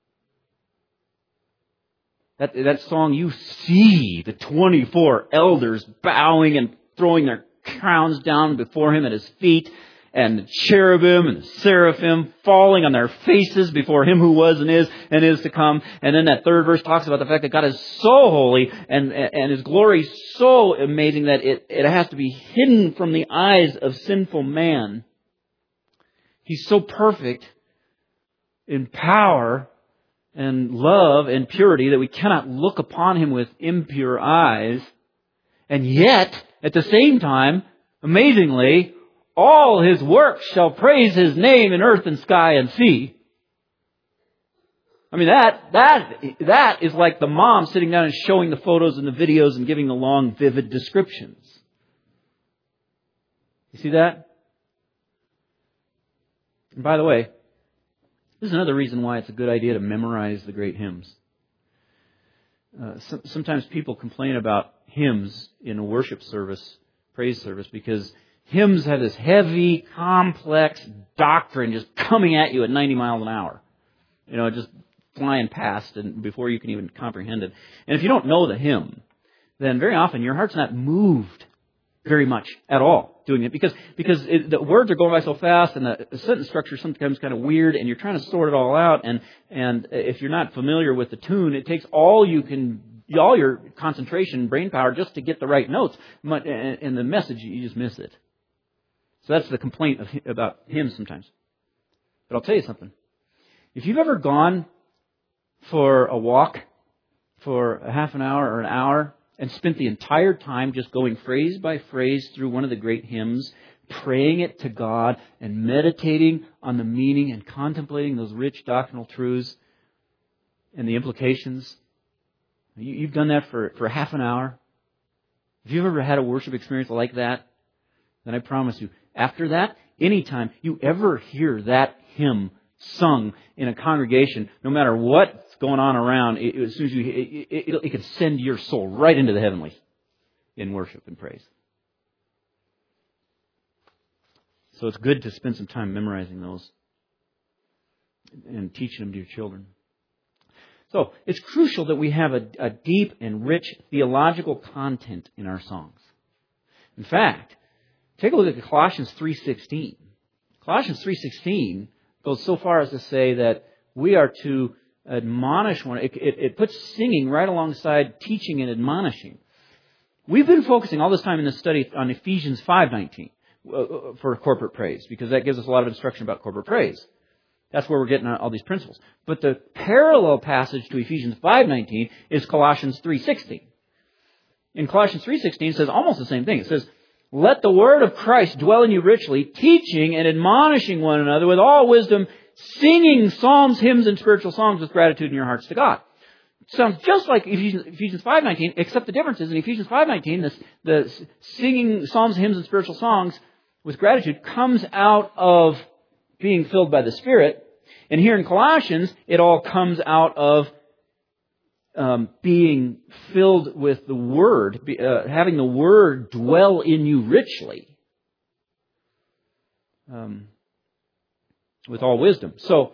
That, that song, you see the twenty-four elders bowing and throwing their crowns down before Him at His feet, and the cherubim and the seraphim falling on their faces before Him who was and is and is to come. And then that third verse talks about the fact that God is so holy and, and His glory so amazing that it, it has to be hidden from the eyes of sinful man. He's so perfect in power and love and purity that we cannot look upon Him with impure eyes. And yet, at the same time, amazingly, all His works shall praise His name in earth and sky and sea. I mean, that, that, that is like the mom sitting down and showing the photos and the videos and giving the long, vivid descriptions. You see that? And by the way, this is another reason why it's a good idea to memorize the great hymns. Uh, so, sometimes people complain about hymns in a worship service, praise service, because hymns have this heavy, complex doctrine just coming at you at ninety miles an hour. You know, just flying past and before you can even comprehend it. And if you don't know the hymn, then very often your heart's not moved very much at all doing it, because because it, the words are going by so fast and the, the sentence structure is sometimes kind of weird, and you're trying to sort it all out, and and if you're not familiar with the tune, it takes all you can all your concentration, brain power, just to get the right notes, and, and the message, you just miss it. So that's the complaint of, about hymns sometimes. But I'll tell you something. If you've ever gone for a walk for a half an hour or an hour and spent the entire time just going phrase by phrase through one of the great hymns, praying it to God and meditating on the meaning and contemplating those rich doctrinal truths and the implications, you, you've done that for, for half an hour. If you've ever had a worship experience like that, then I promise you, after that, anytime you ever hear that hymn sung in a congregation, no matter what's going on around, it, as soon as you, it, it, it can send your soul right into the heavenlies in worship and praise. So it's good to spend some time memorizing those and teaching them to your children. So it's crucial that we have a, a deep and rich theological content in our songs. In fact, take a look at Colossians three sixteen. Colossians three sixteen goes so far as to say that we are to admonish one. It, it, it puts singing right alongside teaching and admonishing. We've been focusing all this time in this study on Ephesians five nineteen uh, for corporate praise, because that gives us a lot of instruction about corporate praise. That's where we're getting all these principles. But the parallel passage to Ephesians five nineteen is Colossians three sixteen. In Colossians three sixteen, it says almost the same thing. It says, "Let the word of Christ dwell in you richly, teaching and admonishing one another with all wisdom, singing psalms, hymns, and spiritual songs with gratitude in your hearts to God." Sounds just like Ephesians, Ephesians five nineteen, except the difference is in Ephesians five nineteen, this, the singing psalms, hymns, and spiritual songs with gratitude comes out of being filled by the Spirit. And here in Colossians, it all comes out of Um, being filled with the Word, uh, having the Word dwell in you richly, um, with all wisdom. So,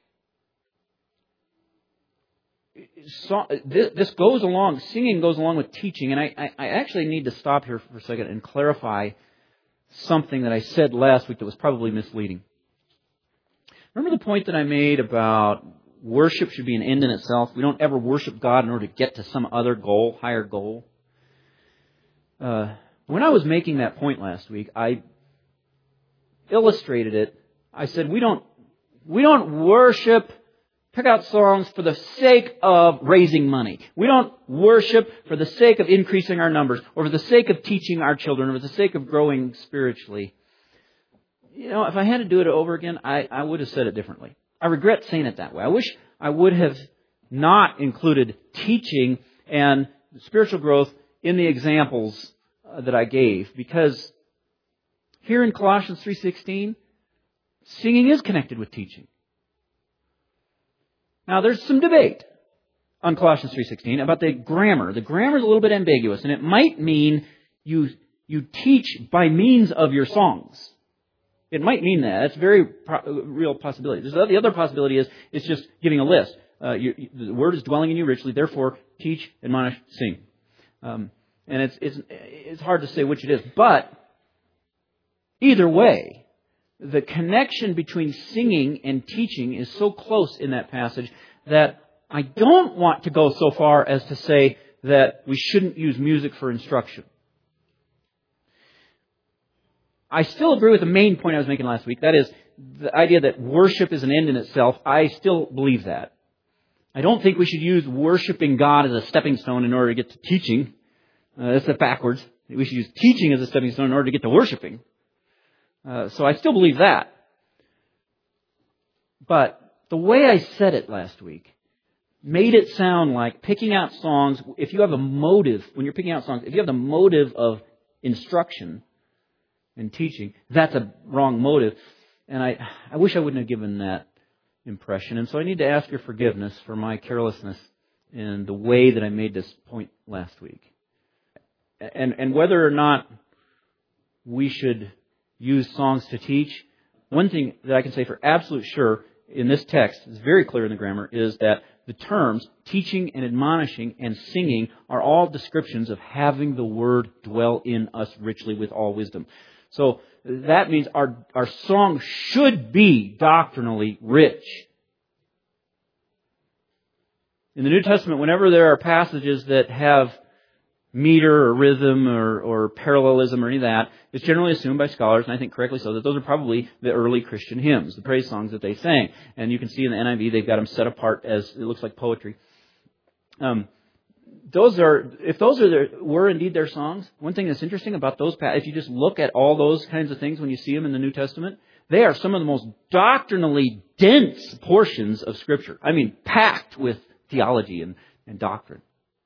so this, this goes along, singing goes along with teaching, and I, I, I actually need to stop here for a second and clarify something that I said last week that was probably misleading. Remember the point that I made about worship should be an end in itself? We don't ever worship God in order to get to some other goal, higher goal. Uh, when I was making that point last week, I illustrated it. I said we don't we don't worship, pick out songs for the sake of raising money. We don't worship for the sake of increasing our numbers, or for the sake of teaching our children, or for the sake of growing spiritually. You know, if I had to do it over again, I, I would have said it differently. I regret saying it that way. I wish I would have not included teaching and spiritual growth in the examples that I gave, because here in Colossians three sixteen, singing is connected with teaching. Now, there's some debate on Colossians three sixteen about the grammar. The grammar is a little bit ambiguous, and it might mean you you teach by means of your songs. It might mean that. That's a very pro- real possibility. There's the other possibility is it's just giving a list. Uh, you, the Word is dwelling in you richly, therefore teach, admonish, sing. Um, and it's it's it's hard to say which it is, but either way, the connection between singing and teaching is so close in that passage that I don't want to go so far as to say that we shouldn't use music for instruction. I still agree with the main point I was making last week. That is, the idea that worship is an end in itself. I still believe that. I don't think we should use worshiping God as a stepping stone in order to get to teaching. Uh, that's backwards. We should use teaching as a stepping stone in order to get to worshiping. Uh, so I still believe that. But the way I said it last week made it sound like picking out songs, if you have a motive, when you're picking out songs, if you have the motive of instruction and teaching, that's a wrong motive. And I, I wish I wouldn't have given that impression. And so I need to ask your forgiveness for my carelessness in the way that I made this point last week. And, and whether or not we should use songs to teach, one thing that I can say for absolute sure in this text, is very clear in the grammar, is that the terms teaching and admonishing and singing are all descriptions of having the Word dwell in us richly with all wisdom. So that means our, our song should be doctrinally rich. In the New Testament, whenever there are passages that have meter or rhythm or, or parallelism or any of that, it's generally assumed by scholars, and I think correctly so, that those are probably the early Christian hymns, the praise songs that they sang. And you can see in the N I V, they've got them set apart as it looks like poetry. Um, those are, if those are their, were indeed their songs, one thing that's interesting about those, if you just look at all those kinds of things when you see them in the New Testament, they are some of the most doctrinally dense portions of Scripture. I mean, packed with theology and, and doctrine.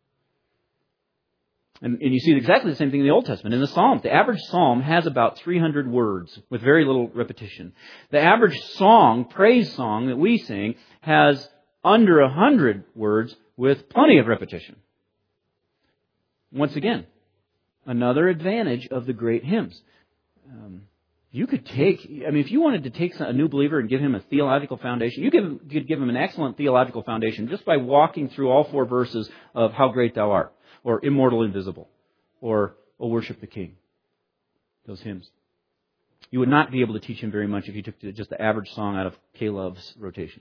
And, and you see exactly the same thing in the Old Testament. In the Psalms, the average psalm has about three hundred words with very little repetition. The average song, praise song that we sing, has under one hundred words with plenty of repetition. Once again, another advantage of the great hymns. Um, you could take, I mean, if you wanted to take a new believer and give him a theological foundation, you could give, give him an excellent theological foundation just by walking through all four verses of How Great Thou Art, or Immortal Invisible, or O Worship the King. Those hymns. You would not be able to teach him very much if you took just the average song out of K-Love's rotation.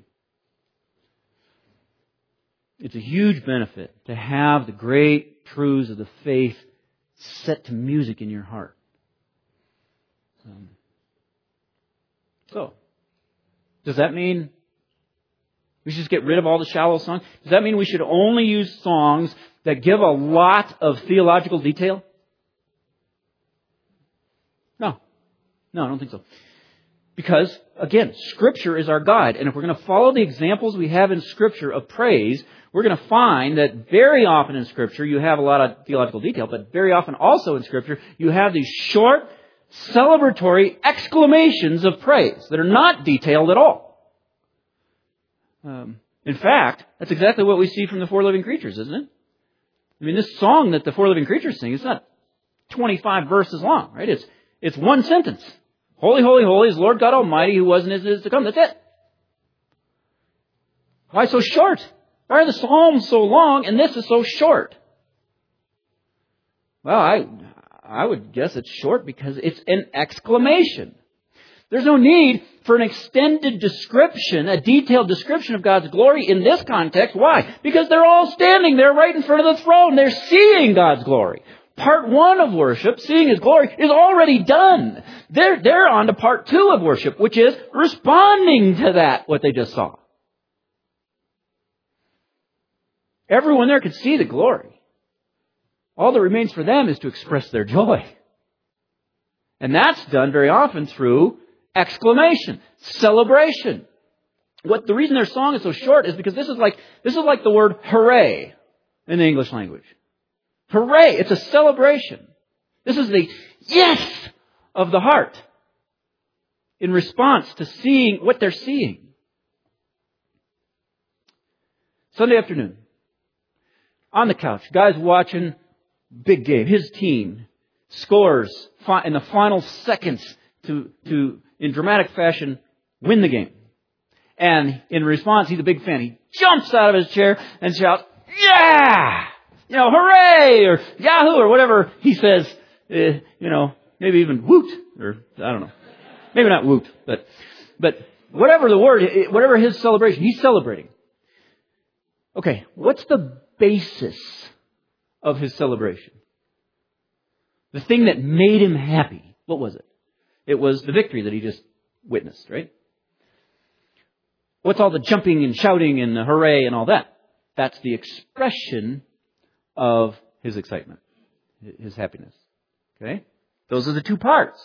It's a huge benefit to have the great truths of the faith set to music in your heart. Um, so, does that mean we should just get rid of all the shallow songs? Does that mean we should only use songs that give a lot of theological detail? No. No, I don't think so. Because, again, Scripture is our guide. And if we're going to follow the examples we have in Scripture of praise, we're going to find that very often in Scripture you have a lot of theological detail, but very often also in Scripture you have these short, celebratory exclamations of praise that are not detailed at all. Um, in fact, that's exactly what we see from the four living creatures, isn't it? I mean, this song that the four living creatures sing, it's not twenty-five verses long, right? It's it's one sentence. Holy, holy, holy is Lord God Almighty, who was and is, and is to come. That's it. Why so short? Why are the Psalms so long and this is so short? Well, I I would guess it's short because it's an exclamation. There's no need for an extended description, a detailed description of God's glory in this context. Why? Because they're all standing there right in front of the throne. They're seeing God's glory. Part one of worship, seeing His glory, is already done. They're, they're on to part two of worship, which is responding to that, what they just saw. Everyone there could see the glory. All that remains for them is to express their joy. And that's done very often through exclamation, celebration. What the reason their song is so short is because this is like this is like the word hooray in the English language. Hooray! It's a celebration. This is the yes of the heart in response to seeing what they're seeing. Sunday afternoon, on the couch, guys watching big game. His team scores in the final seconds to, to, in dramatic fashion, win the game. And in response, he's a big fan. He jumps out of his chair and shouts, yeah! You know, hooray! Or yahoo! Or whatever he says, uh, you know, maybe even woot! Or, I don't know. Maybe not woot, but, but whatever the word, whatever his celebration, he's celebrating. Okay, what's the basis of his celebration? The thing that made him happy, what was it? It was the victory that he just witnessed, right? What's all the jumping and shouting and the hooray and all that? That's the expression of his excitement, his happiness. Okay? Those are the two parts.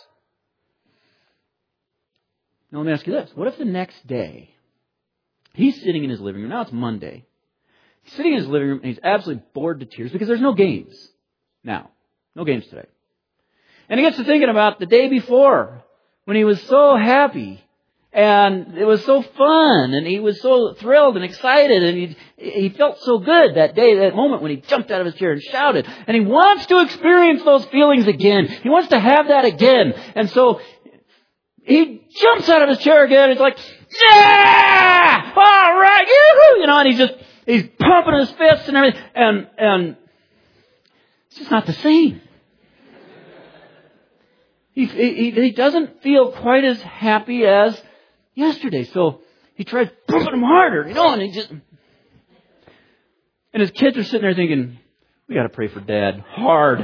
Now let me ask you this. What if the next day he's sitting in his living room, now it's Monday, he's sitting in his living room and he's absolutely bored to tears because there's no games now. No games today. And he gets to thinking about the day before when he was so happy and it was so fun and he was so thrilled and excited and he, he felt so good that day, that moment when he jumped out of his chair and shouted. And he wants to experience those feelings again. He wants to have that again. And so he jumps out of his chair again. He's like, yeah! All right! Yoo-hoo! You know, and he's just, he's pumping his fists and everything. And, and it's just not the same. He, he, he doesn't feel quite as happy as yesterday. So he tries pumping him harder, you know, and he just... And his kids are sitting there thinking, we got to pray for Dad hard.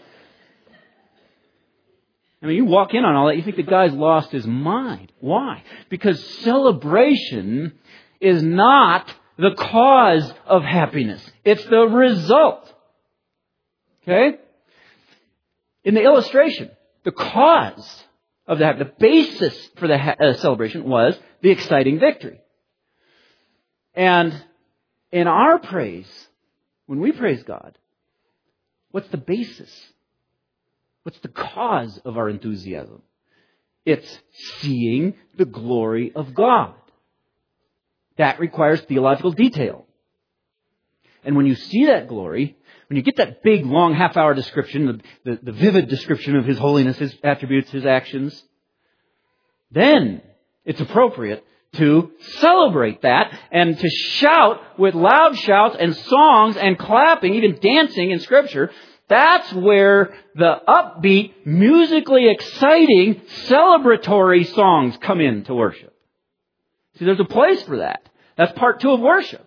I mean, you walk in on all that, you think the guy's lost his mind. Why? Because celebration is not the cause of happiness. It's the result. Okay? In the illustration, the cause of that, the basis for the ha- uh, celebration was the exciting victory. And in our praise, when we praise God, what's the basis? What's the cause of our enthusiasm? It's seeing the glory of God. That requires theological detail. And when you see that glory, when you get that big, long, half-hour description, the, the, the vivid description of His holiness, His attributes, His actions, then it's appropriate to celebrate that and to shout with loud shouts and songs and clapping, even dancing in Scripture. That's where the upbeat, musically exciting, celebratory songs come in to worship. See, there's a place for that. That's part two of worship.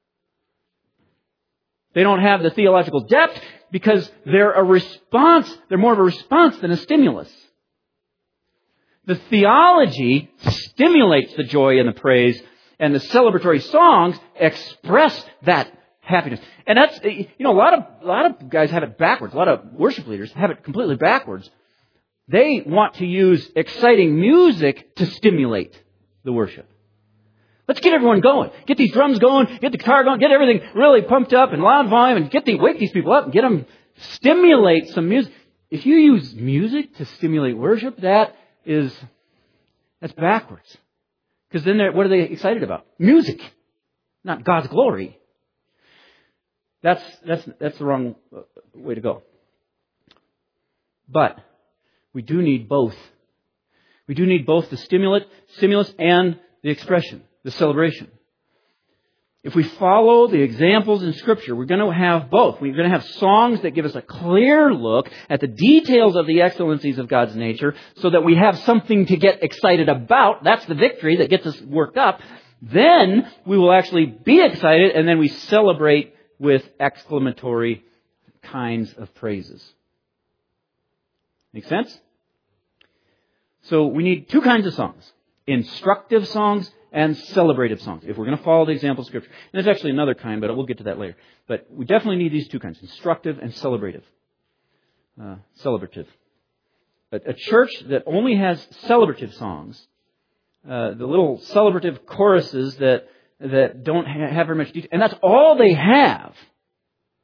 They don't have the theological depth because they're a response. They're more of a response than a stimulus. The theology stimulates the joy and the praise, and the celebratory songs express that happiness. And that's, you know, a lot of, a lot of guys have it backwards. A lot of worship leaders have it completely backwards. They want to use exciting music to stimulate the worship. Let's get everyone going. Get these drums going, get the guitar going, get everything really pumped up and loud volume and get the, wake these people up and get them, stimulate some music. If you use music to stimulate worship, that is, that's backwards. Because then what are they excited about? Music, not God's glory. That's, that's, that's the wrong way to go. But we do need both. We do need both the stimulate, stimulus and the expression, the celebration. If we follow the examples in Scripture, we're going to have both. We're going to have songs that give us a clear look at the details of the excellencies of God's nature so that we have something to get excited about. That's the victory that gets us worked up. Then we will actually be excited, and then we celebrate with exclamatory kinds of praises. Make sense? So we need two kinds of songs. Instructive songs and celebrative songs, if we're going to follow the example of Scripture. And there's actually another kind, but we'll get to that later. But we definitely need these two kinds, instructive and celebrative. Uh, celebrative. A, a church that only has celebrative songs, uh, the little celebrative choruses that, that don't ha- have very much detail, and that's all they have,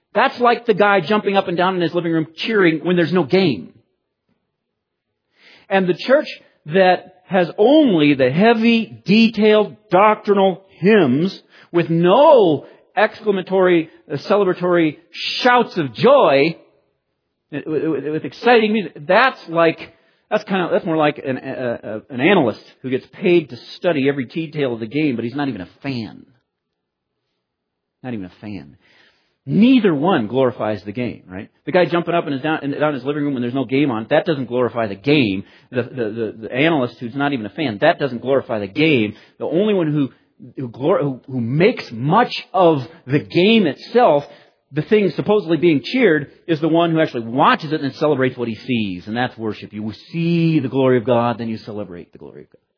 That's like the guy jumping up and down in his living room cheering when there's no game. And the church that has only the heavy, detailed, doctrinal hymns with no exclamatory, uh, celebratory shouts of joy with, with, with exciting music, that's like, that's kind of, that's more like an, uh, an analyst who gets paid to study every detail of the game, but he's not even a fan. Not even a fan. Neither one glorifies the game, right? The guy jumping up and is down, down in his living room when there's no game on, that doesn't glorify the game. The, the, the, the analyst who's not even a fan, that doesn't glorify the game. The only one who who, glor- who who makes much of the game itself, the thing supposedly being cheered, is the one who actually watches it and celebrates what he sees. And that's worship. You see the glory of God, then you celebrate the glory of God.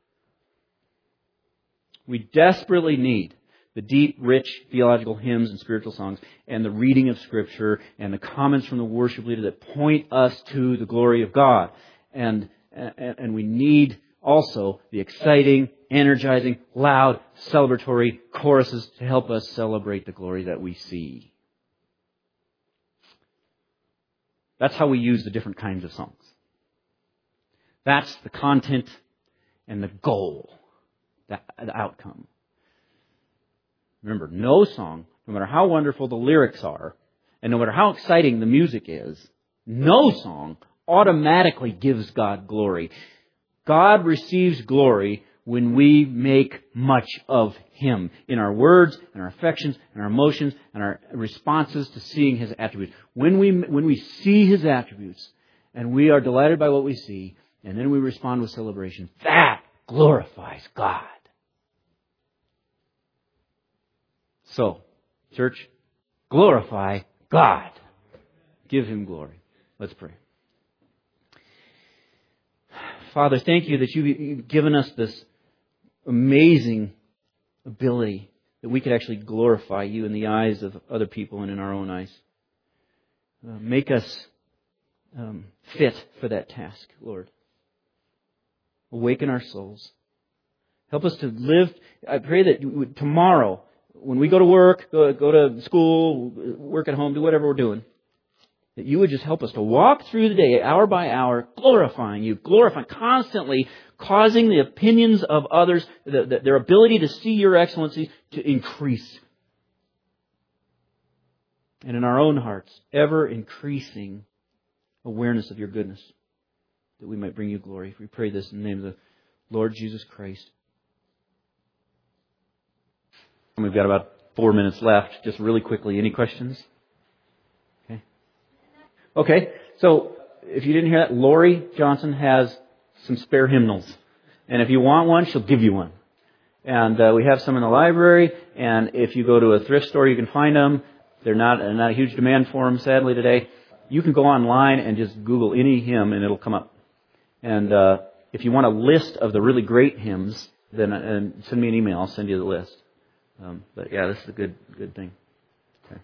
We desperately need the deep, rich theological hymns and spiritual songs, and the reading of Scripture, and the comments from the worship leader that point us to the glory of God. And, and, and we need also the exciting, energizing, loud, celebratory choruses to help us celebrate the glory that we see. That's how we use the different kinds of songs. That's the content and the goal, the, the outcome. Remember, no song, no matter how wonderful the lyrics are, and no matter how exciting the music is, no song automatically gives God glory. God receives glory when we make much of Him in our words, in our affections, in our emotions, and our responses to seeing His attributes. When we, when we see His attributes, and we are delighted by what we see, and then we respond with celebration, that glorifies God. So, church, glorify God. Give Him glory. Let's pray. Father, thank you that you've given us this amazing ability that we could actually glorify you in the eyes of other people and in our own eyes. Uh, make us um, fit for that task, Lord. Awaken our souls. Help us to live. I pray that you, tomorrow, when we go to work, go, go to school, work at home, do whatever we're doing, that you would just help us to walk through the day, hour by hour, glorifying you, glorifying, constantly causing the opinions of others, the, the, their ability to see your excellency to increase. And in our own hearts, ever increasing awareness of your goodness, that we might bring you glory. We pray this in the name of the Lord Jesus Christ. And we've got about four minutes left. Just really quickly, any questions? Okay. Okay, so if you didn't hear that, Lori Johnson has some spare hymnals. And if you want one, she'll give you one. And uh, we have some in the library. And if you go to a thrift store, you can find them. They're not, uh, not a huge demand for them, sadly, today. You can go online and just Google any hymn and it'll come up. And uh, if you want a list of the really great hymns, then uh, send me an email. I'll send you the list. Um, but yeah, this is a good good thing. Okay.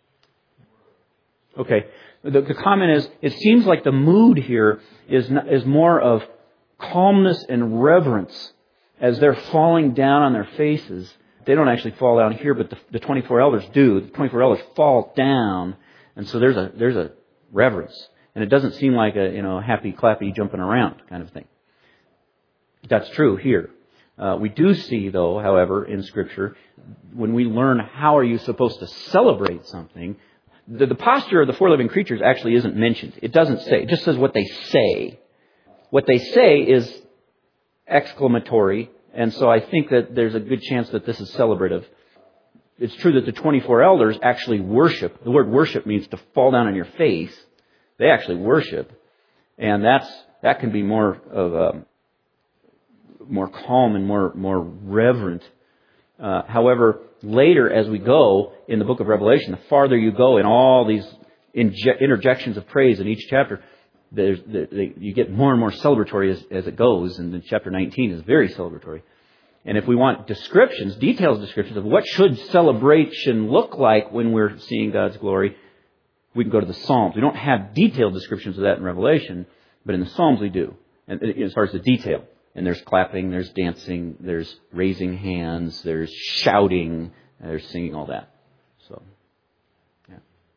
Okay. The, the comment is, it seems like the mood here is not, is more of calmness and reverence as they're falling down on their faces. They don't actually fall down here, but the, the twenty-four elders do. The twenty-four elders fall down, and so there's a there's a reverence, and it doesn't seem like a you know happy clappy jumping around kind of thing. That's true here. Uh, we do see, though, however, in Scripture, when we learn how are you supposed to celebrate something, the, the posture of the four living creatures actually isn't mentioned. It doesn't say. It just says what they say. What they say is exclamatory, and so I think that there's a good chance that this is celebrative. It's true that the twenty-four elders actually worship. The word worship means to fall down on your face. They actually worship, and that's that can be more of a more calm and more more reverent. Uh, however, later as we go in the book of Revelation, the farther you go in all these inje- interjections of praise in each chapter, there's, the, the, you get more and more celebratory as, as it goes. And then chapter nineteen is very celebratory. And if we want descriptions, detailed descriptions of what should celebration look like when we're seeing God's glory, we can go to the Psalms. We don't have detailed descriptions of that in Revelation, but in the Psalms we do, and as far as the detail. And there's clapping, there's dancing, there's raising hands, there's shouting, there's singing, all that. So, yeah.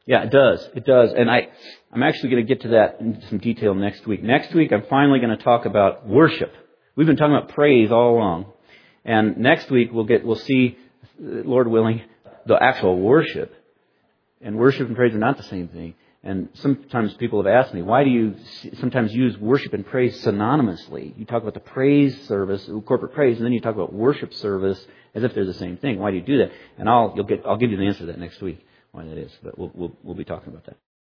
Yeah, it does. It does. And I, I'm actually going to get to that in some detail next week. Next week, I'm finally going to talk about worship. We've been talking about praise all along. And next week, we'll get, we'll see, Lord willing, the actual worship. And worship and praise are not the same thing. And sometimes people have asked me, why do you sometimes use worship and praise synonymously? You talk about the praise service, corporate praise, and then you talk about worship service as if they're the same thing. Why do you do that? And I'll, you'll get, I'll give you the answer to that next week, why that is. But we'll, we'll, we'll be talking about that.